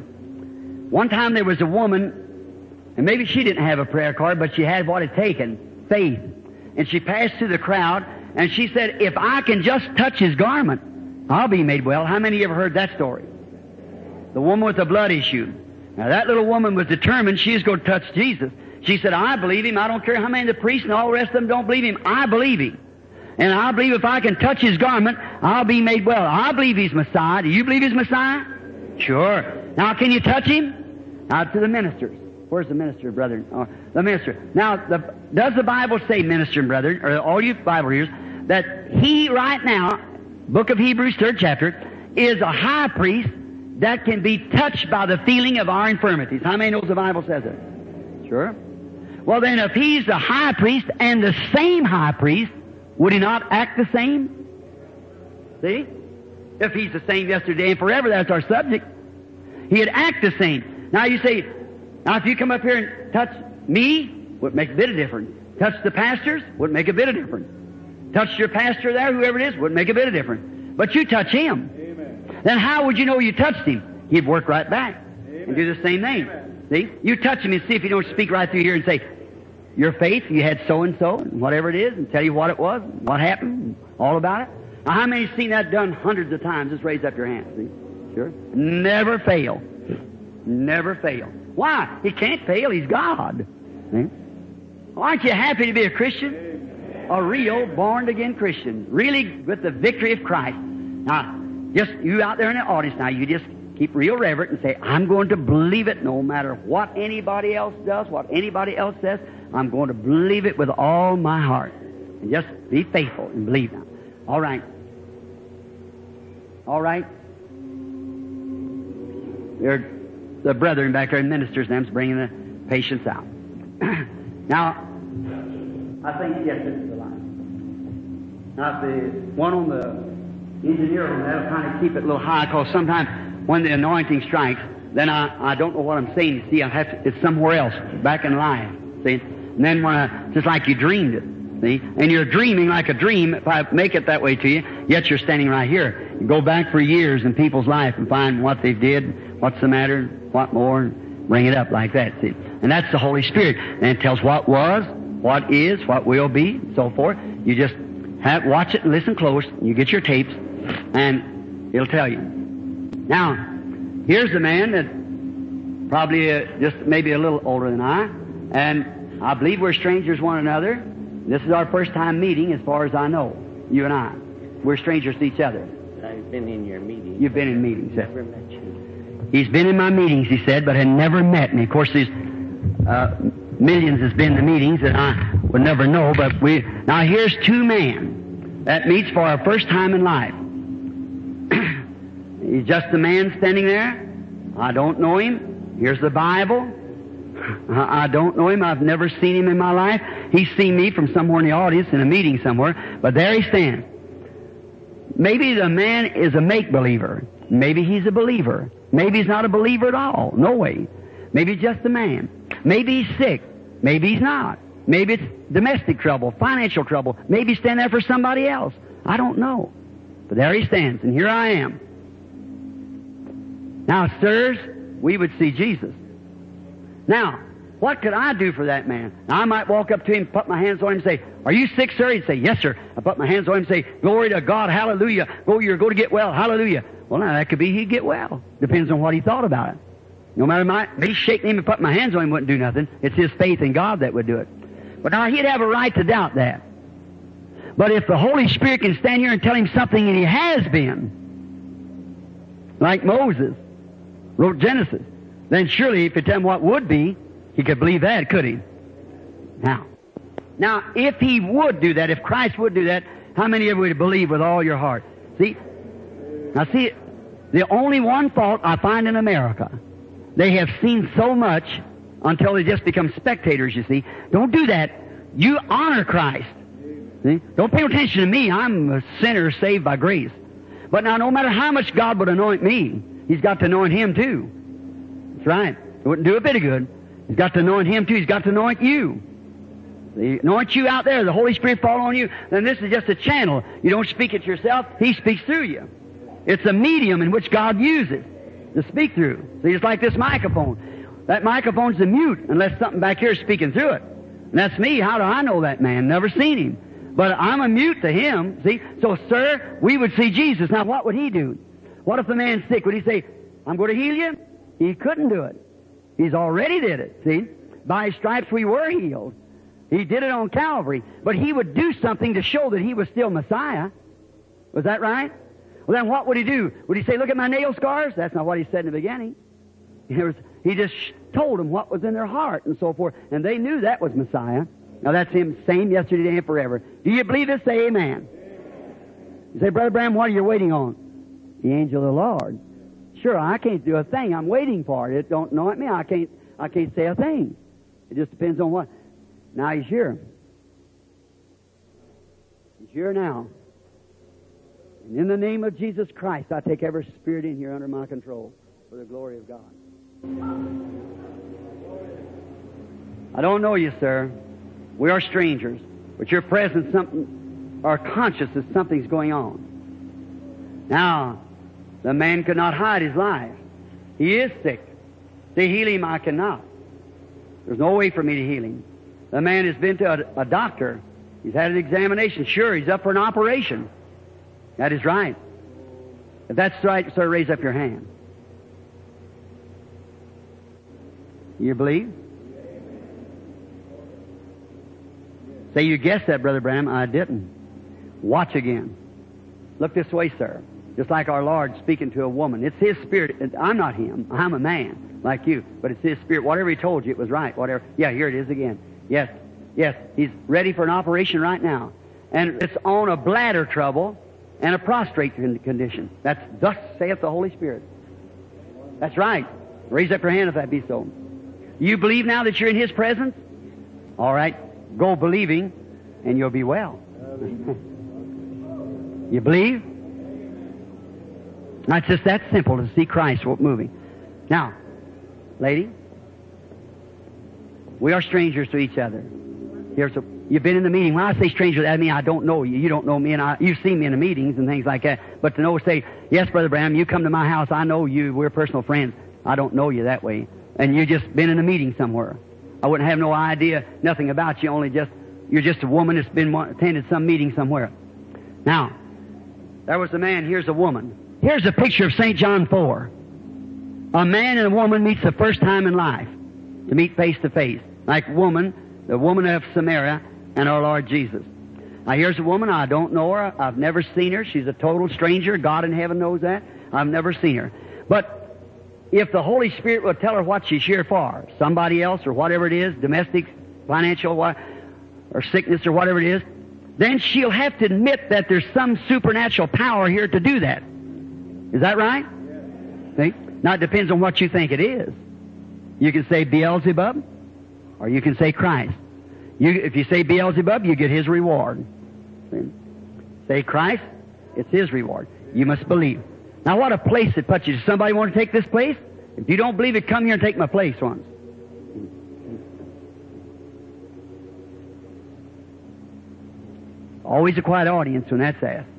One time there was a woman, and maybe she didn't have a prayer card, but she had what it taken, faith. And she passed through the crowd, and she said, if I can just touch his garment, I'll be made well. How many of you ever heard that story? The woman with the blood issue. Now that little woman was determined she was going to touch Jesus. She said, I believe him. I don't care how many of the priests and all the rest of them don't believe him. I believe him. And I believe if I can touch his garment, I'll be made well. I believe he's Messiah. Do you believe he's Messiah? Sure. Now, can you touch him? Now, to the ministers. Where's the minister, brethren? Oh, the minister. Now, the, does the Bible say, minister and brethren, or all you Bible readers, that he right now, book of Hebrews, third chapter, is a high priest that can be touched by the feeling of our infirmities? How many knows the Bible says it? Sure. Well, then, if he's the high priest and the same high priest, would he not act the same? See? If he's the same yesterday and forever, that's our subject. He'd act the same. Now you say, now if you come up here and touch me, would make a bit of difference. Touch the pastors, would make a bit of difference. Touch your pastor there, whoever it is, would make a bit of difference. But you touch him. Amen. Then how would you know you touched him? He'd work right back. Amen. And do the same thing. Amen. See? You touch him and see if you don't speak right through here and say, your faith, you had so-and-so, and whatever it is, and tell you what it was, what happened, and all about it. Now, how many have seen that done hundreds of times? Just raise up your hand. See? Sure. Never fail. Never fail. Why? He can't fail. He's God. See? Well, aren't you happy to be a Christian? A real, born-again Christian. Really with the victory of Christ. Now, just you out there in the audience now, you just keep real reverent and say, I'm going to believe it no matter what anybody else does, what anybody else says. I'm going to believe it with all my heart. And just be faithful and believe now. All right. All right? They're, the brethren back there, ministers, them's bringing the patients out. Now, I think, yes, this is the line. Now, the one on the engineer room, that'll kind of keep it a little high, because sometimes when the anointing strikes, then I, I don't know what I'm saying. You see, I have to, it's somewhere else, back in line. See? And then when I, just like you dreamed it. See? And you're dreaming like a dream, if I make it that way to you, yet you're standing right here. You go back for years in people's life and find what they did, what's the matter, what more, and bring it up like that, see. And that's the Holy Spirit. And it tells what was, what is, what will be, and so forth. You just have, watch it and listen close. You get your tapes, and it'll tell you. Now, here's a man that probably uh, just maybe a little older than I, and I believe we're strangers one another. This is our first time meeting, as far as I know, you and I. We're strangers to each other. I've been in your meetings. You've been in meetings, yes. Never met you. He's been in my meetings, he said, but had never met me. Of course, there's uh, millions has been in the meetings that I would never know, but we... Now, here's two men that meets for our first time in life. He's just a man standing there. I don't know him. Here's the Bible. I don't know him. I've never seen him in my life. He's seen me from somewhere in the audience in a meeting somewhere, but there he stands. Maybe the man is a make-believer. Maybe he's a believer. Maybe he's not a believer at all. No way. Maybe he's just a man. Maybe he's sick. Maybe he's not. Maybe it's domestic trouble, financial trouble. Maybe he's standing there for somebody else. I don't know. But there he stands, and here I am. Now, sirs, we would see Jesus. Now, what could I do for that man? Now, I might walk up to him, put my hands on him and say, "Are you sick, sir?" He'd say, "Yes, sir." I put my hands on him and say, "Glory to God, hallelujah. Go, you're going to get well, hallelujah." Well, now, that could be he'd get well. Depends on what he thought about it. No matter my, me shaking him and putting my hands on him wouldn't do nothing. It's his faith in God that would do it. But now, he'd have a right to doubt that. But if the Holy Spirit can stand here and tell him something and he has been, like Moses wrote Genesis, then surely if you tell him what would be, he could believe that, could he? Now, now, if he would do that, if Christ would do that, how many of you would believe with all your heart? See? Now see, the only one fault I find in America, they have seen so much until they just become spectators, you see. Don't do that. You honor Christ. See? Don't pay attention to me. I'm a sinner saved by grace. But now, no matter how much God would anoint me, He's got to anoint him too. That's right. It wouldn't do a bit of good. He's got to anoint him too. He's got to anoint you. He anoints you out there. The Holy Spirit fall on you. Then this is just a channel. You don't speak it yourself. He speaks through you. It's a medium in which God uses to speak through. See, it's like this microphone. That microphone's a mute unless something back here is speaking through it. And that's me. How do I know that man? Never seen him. But I'm a mute to him. See? So, sir, we would see Jesus. Now, what would he do? What if the man's sick? Would he say, "I'm going to heal you"? He couldn't do it. He's already did it. See? By his stripes we were healed. He did it on Calvary. But he would do something to show that he was still Messiah. Was that right? Well, then what would he do? Would he say, "Look at my nail scars"? That's not what he said in the beginning. He, was, he just told them what was in their heart and so forth. And they knew that was Messiah. Now that's him, same yesterday, today, and forever. Do you believe this? Say amen. You say, "Brother Branham, what are you waiting on?" The angel of the Lord. Sure, I can't do a thing. I'm waiting for it. It don't anoint me. I can't, I can't say a thing. It just depends on what. Now he's here. He's here now. And in the name of Jesus Christ, I take every spirit in here under my control for the glory of God. I don't know you, sir. We are strangers. But your presence, something, or conscious that something's going on. Now, the man could not hide his life. He is sick. To heal him, I cannot. There's no way for me to heal him. The man has been to a, a doctor. He's had an examination. Sure, he's up for an operation. That is right. If that's right, sir, raise up your hand. You believe? Say you guessed that, Brother Branham. I didn't. Watch again. Look this way, sir. Just like our Lord speaking to a woman. It's His Spirit. I'm not Him. I'm a man like you. But it's His Spirit. Whatever He told you, it was right. Whatever. Yeah, here it is again. Yes. Yes. He's ready for an operation right now. And it's on a bladder trouble. and a prostrate condition. That's thus saith the Holy Spirit. That's right. Raise up your hand if that be so. You believe now that you're in His presence? All right. Go believing, and you'll be well. You believe? It's just that simple to see Christ moving. Now, lady, we are strangers to each other. Here's a, you've been in the meeting. When I say stranger, that means I don't know you. You don't know me, and I, you've seen me in the meetings and things like that. But to know, say, yes, Brother Branham, you come to my house. I know you. We're personal friends. I don't know you that way. And you've just been in a meeting somewhere. I wouldn't have no idea, nothing about you, only just, you're just a woman that's been attended some meeting somewhere. Now, there was a man, here's a woman. Here's a picture of Saint John four. A man and a woman meets the first time in life to meet face to face. Like woman, the woman of Samaria, and our Lord Jesus. Now here's a woman, I don't know her, I've never seen her, she's a total stranger, God in heaven knows that, I've never seen her. But if the Holy Spirit will tell her what she's here for, somebody else or whatever it is, domestic, financial, or sickness or whatever it is, then she'll have to admit that there's some supernatural power here to do that. Is that right? See? Now it depends on what you think it is. You can say Beelzebub, or you can say Christ. You, if you say Beelzebub, you get his reward. See? Say Christ, it's his reward. You must believe. Now what a place it puts you. Does somebody want to take this place? If you don't believe it, come here and take my place once. Always a quiet audience when that's asked.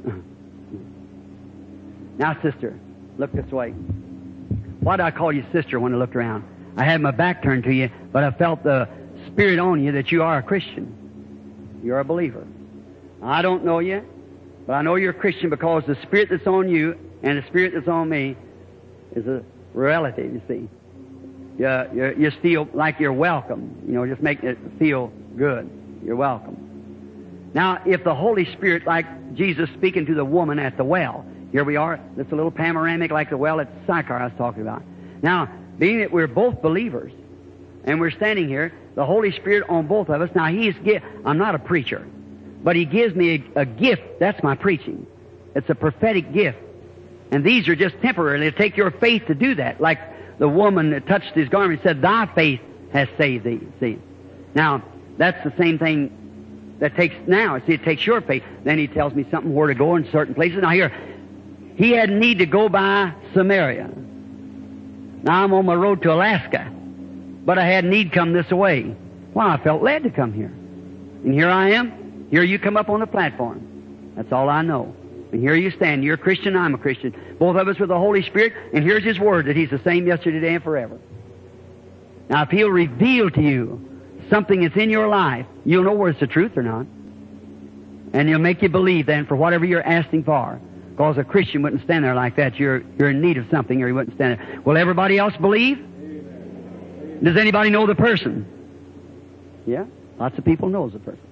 Now, sister, look this way. Why do I call you sister when I looked around? I had my back turned to you, but I felt the Spirit on you that you are a Christian. You're a believer. I don't know you, but I know you're a Christian because the Spirit that's on you and the Spirit that's on me is a relative, you see. You, you, you feel like you're welcome. You know, just make it feel good. You're welcome. Now, if the Holy Spirit, like Jesus speaking to the woman at the well, here we are, it's a little panoramic like the well at Sychar I was talking about. Now, being that we're both believers, and we're standing here, the Holy Spirit on both of us, now He's, I'm not a preacher, but He gives me a, a gift, that's my preaching. It's a prophetic gift. And these are just temporary. It'll take your faith to do that. Like the woman that touched His garment said, thy faith has saved thee. See? Now, that's the same thing that takes now. See, it takes your faith. Then He tells me something where to go in certain places. Now here, He had need to go by Samaria. Now I'm on my road to Alaska, but I had need come this way. Well, I felt led to come here. And here I am. Here you come up on the platform. That's all I know. And here you stand. You're a Christian, I'm a Christian. Both of us with the Holy Spirit, and here's His Word that He's the same yesterday, today, and forever. Now if He'll reveal to you something that's in your life, you'll know whether it's the truth or not. And He'll make you believe then for whatever you're asking for. Because a Christian wouldn't stand there like that. You're, you're in need of something or he wouldn't stand there. Will everybody else believe? Amen. Does anybody know the person? Yeah? Lots of people knows the person.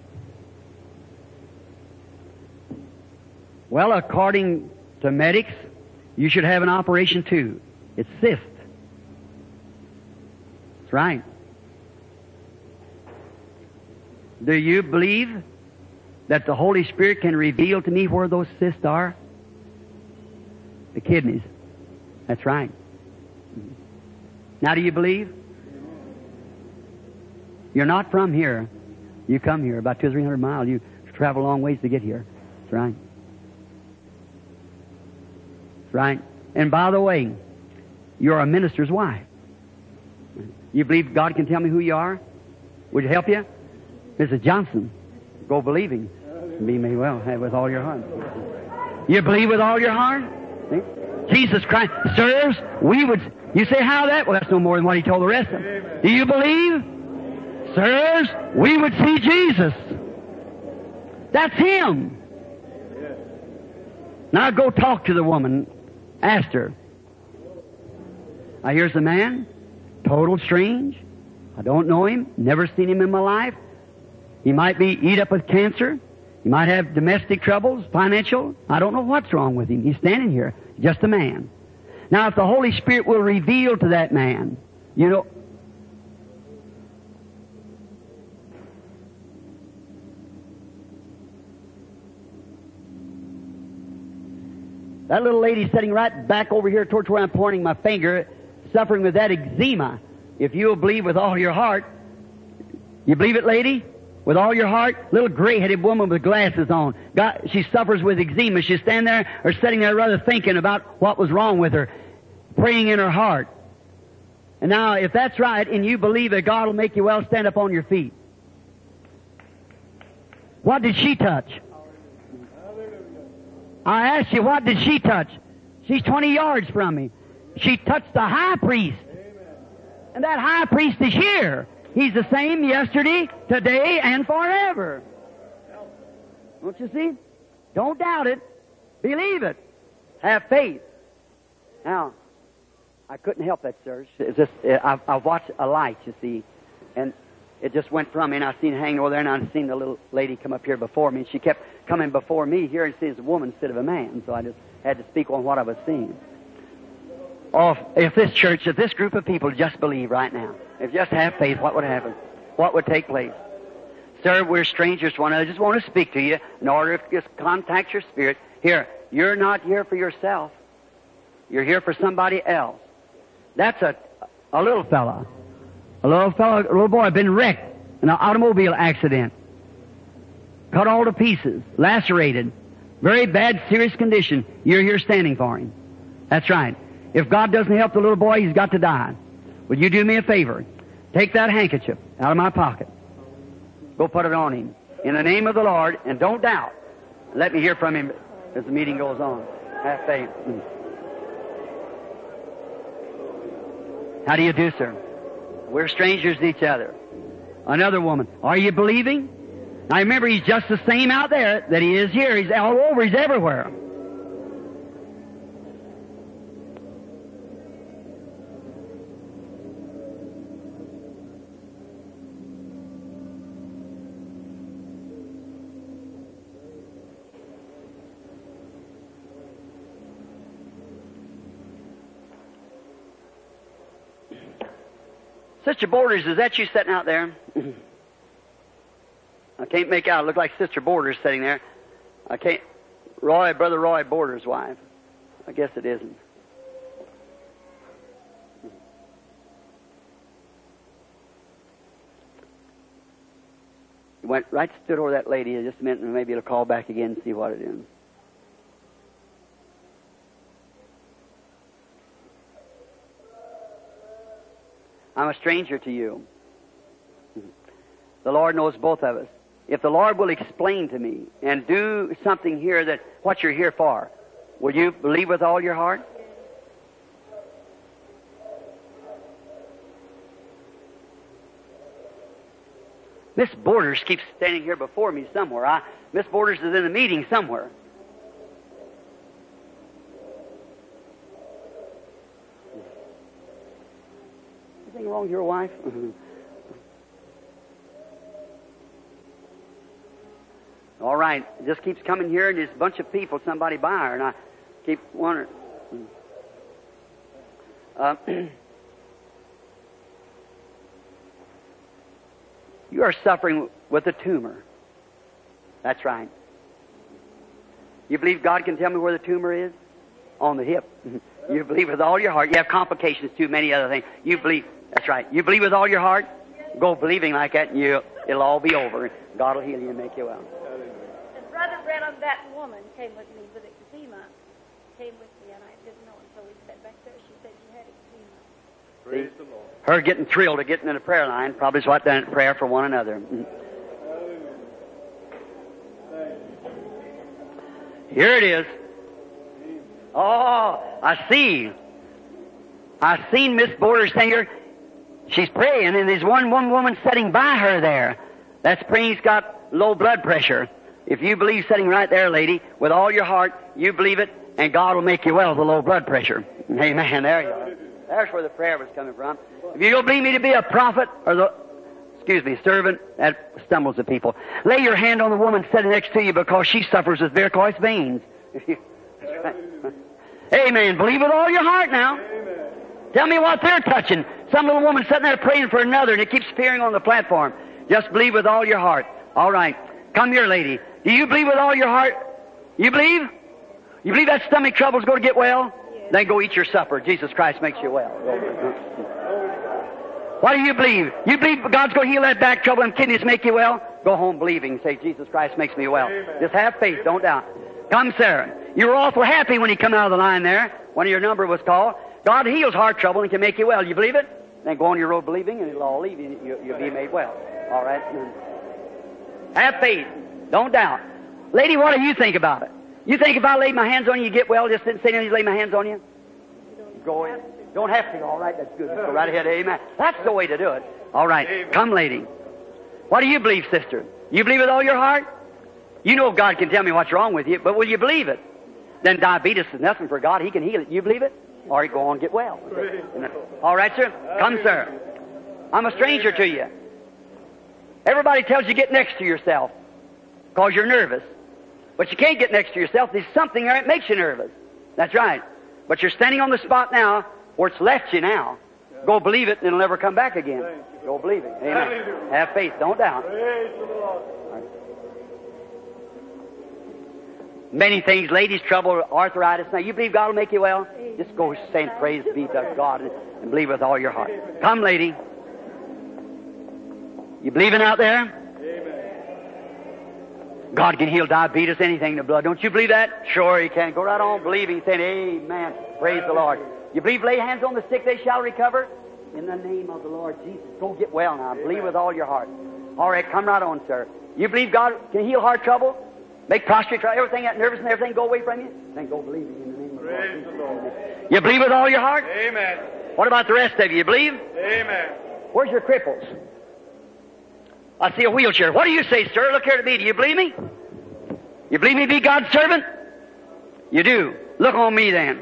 Well, according to medics, you should have an operation too. It's cyst. That's right. Do you believe that the Holy Spirit can reveal to me where those cysts are? The kidneys. That's right. Now do you believe? You're not from here. You come here about two or three hundred miles. You travel a long ways to get here. That's right. That's right. And by the way, you're a minister's wife. You believe God can tell me who you are? Would it help you? Missus Johnson, go believing. Be me well with all your heart. You believe with all your heart? See? Jesus Christ. Sirs, we would... You say, how that? Well, that's no more than what He told the rest of them. Do you believe? Sirs, we would see Jesus. That's Him. Now go talk to the woman. Ask her. Now here's the man. Total strange. I don't know him. Never seen him in my life. He might be eat up with cancer. He might have domestic troubles, financial. I don't know what's wrong with him. He's standing here, just a man. Now, if the Holy Spirit will reveal to that man, you know, That little lady sitting right back over here towards where I'm pointing my finger, suffering with that eczema. If you'll believe with all your heart, you believe it, lady? With all your heart? Little gray-headed woman with glasses on. Got, she suffers with eczema. She's standing there or sitting there rather thinking about what was wrong with her, praying in her heart. And now, if that's right, and you believe that God will make you well, stand up on your feet. What did she touch? I asked you, what did she touch? She's twenty yards from me. She touched the high priest. And that high priest is here. He's the same yesterday, today, and forever. Don't you see? Don't doubt it. Believe it. Have faith. Now, I couldn't help that, sir. It's just, I, I watched a light, you see, and it just went from me, and I seen it hanging over there, and I seen the little lady come up here before me, and she kept coming before me here and sees a woman instead of a man, so I just had to speak on what I was seeing. Oh, if, if this church, if this group of people just believe right now, if just have faith, what would happen? What would take place? Sir, we're strangers to one another. I just want to speak to you in order to just contact your spirit. Here, you're not here for yourself. You're here for somebody else. That's a, a little fella. A little fella, a little boy, been wrecked in an automobile accident. Cut all to pieces. Lacerated. Very bad, serious condition. You're here standing for him. That's right. If God doesn't help the little boy, he's got to die. Would you do me a favor? Take that handkerchief out of my pocket. Go put it on him. In the name of the Lord, and don't doubt. Let me hear from him as the meeting goes on. Have faith. How do you do, sir? We're strangers to each other. Another woman. Are you believing? Now remember, he's just the same out there that he is here. He's all over. He's everywhere. Sister Borders, is that you sitting out there? I can't make out. It looked like Sister Borders sitting there. I can't. Roy, Brother Roy Borders' wife. I guess it isn't. He went right, stood over that lady just a minute, and maybe it'll call back again and see what it is. I'm a stranger to you. The Lord knows both of us. If the Lord will explain to me and do something here that what you're here for, will you believe with all your heart? Miss Borders keeps standing here before me somewhere. I, Miss Borders is in a meeting somewhere. Anything wrong with your wife? All right. It just keeps coming here, and there's a bunch of people, somebody by her, and I keep wondering. Uh, you are suffering with a tumor. That's right. You believe God can tell me where the tumor is? On the hip. You believe with all your heart. You have complications too, many other things. You believe. That's right. You believe with all your heart. Go believing like that, and you, it'll all be over. God will heal you and make you well. And Brother Branham, that woman came with me with eczema. Came with me, and I didn't know until we sat back there. She said she had eczema. Praise the Lord. Her getting thrilled of getting in a prayer line probably is what done prayer for one another. Here it is. Oh, I see. I seen Miss Borders saying here. She's praying, and there's one, one woman sitting by her there. That's praying. He's got low blood pressure. If you believe sitting right there, lady, with all your heart, you believe it, and God will make you well with the low blood pressure. Amen. There you are. There's where the prayer was coming from. If you don't believe me to be a prophet, or the, excuse me, servant, that stumbles the people. Lay your hand on the woman sitting next to you because she suffers with varicose veins. That's right. Amen. Believe with all your heart now. Amen. Tell me what they're touching. Some little woman sitting there praying for another, and it keeps appearing on the platform. Just believe with all your heart. All right. Come here, lady. Do you believe with all your heart? You believe? You believe that stomach trouble is going to get well? Then go eat your supper. Jesus Christ makes you well. What do you believe? You believe God's going to heal that back trouble and kidneys make you well? Go home believing. Say, Jesus Christ makes me well. Amen. Just have faith. Don't doubt. Come, Sarah. You were awful happy when you come out of the line there, when your number was called. God heals heart trouble and can make you well. You believe it? Then go on your road believing, and it'll all leave you. You- You'll be made well. All right? Have faith. Don't doubt. Lady, what do you think about it? You think if I lay my hands on you, you get well? Just didn't say anything, lay my hands on you? Go in. Don't have to. All right, that's good. Just go right ahead. Amen. That's the way to do it. All right. Amen. Come, lady. What do you believe, sister? You believe with all your heart? You know God can tell me what's wrong with you, but will you believe it? Then diabetes is nothing for God. He can heal it. You believe it? Or you go on and get well. All right, sir? Come, sir. I'm a stranger to you. Everybody tells you get next to yourself because you're nervous. But you can't get next to yourself. There's something there that makes you nervous. That's right. But you're standing on the spot now where it's left you now. Go believe it and it'll never come back again. Go believe it. Amen. Have faith. Don't doubt. Praise the Lord. Many things, ladies' trouble, arthritis. Now, you believe God will make you well? Just go say praise be to God and, and believe with all your heart. Come, lady. You believing out there? Amen. God can heal diabetes, anything in the blood. Don't you believe that? Sure He can. Go right on believing, saying, Amen. Praise the Lord. You believe lay hands on the sick, they shall recover? In the name of the Lord Jesus. Go get well now. Believe with all your heart. All right, come right on, sir. You believe God can heal heart trouble? Make prostrate, everything, that nervous and everything go away from you? Then go believing in the name of the Lord Praise Jesus. the Lord. You believe with all your heart? Amen. What about the rest of you? You believe? Amen. Where's your cripples? I see a wheelchair. What do you say, sir? Look here to me. Do you believe me? You believe me to be God's servant? You do. Look on me then.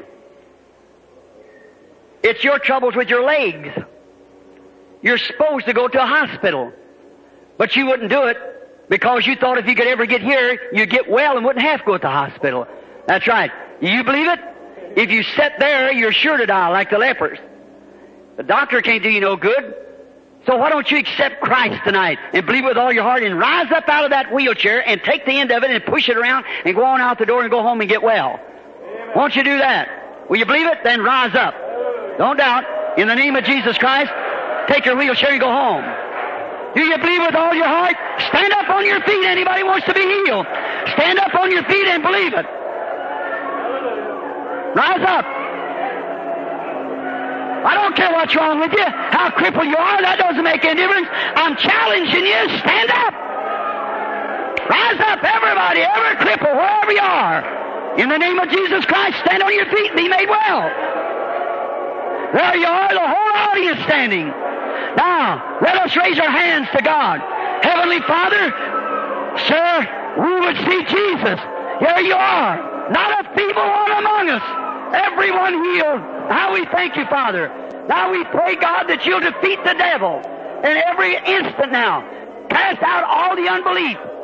It's your troubles with your legs. You're supposed to go to a hospital, but you wouldn't do it because you thought if you could ever get here, you'd get well and wouldn't have to go to the hospital. That's right. You believe it? If you sit there, you're sure to die like the lepers. The doctor can't do you no good. So why don't you accept Christ tonight and believe with all your heart and rise up out of that wheelchair and take the end of it and push it around and go on out the door and go home and get well? Won't you do that? Will you believe it? Then rise up. Don't doubt. In the name of Jesus Christ, take your wheelchair and go home. Do you believe with all your heart? Stand up on your feet. Anybody wants to be healed? Stand up on your feet and believe it. Rise up. I don't care what's wrong with you, how crippled you are, that doesn't make any difference. I'm challenging you, stand up. Rise up, everybody, every cripple, wherever you are. In the name of Jesus Christ, stand on your feet and be made well. There you are, the whole audience standing. Now, let us raise our hands to God. Heavenly Father, sir, we would see Jesus. Here you are, not a feeble one among us. Everyone healed. Now we thank you, Father. Now we pray, God, that you'll defeat the devil in every instant now. Cast out all the unbelief.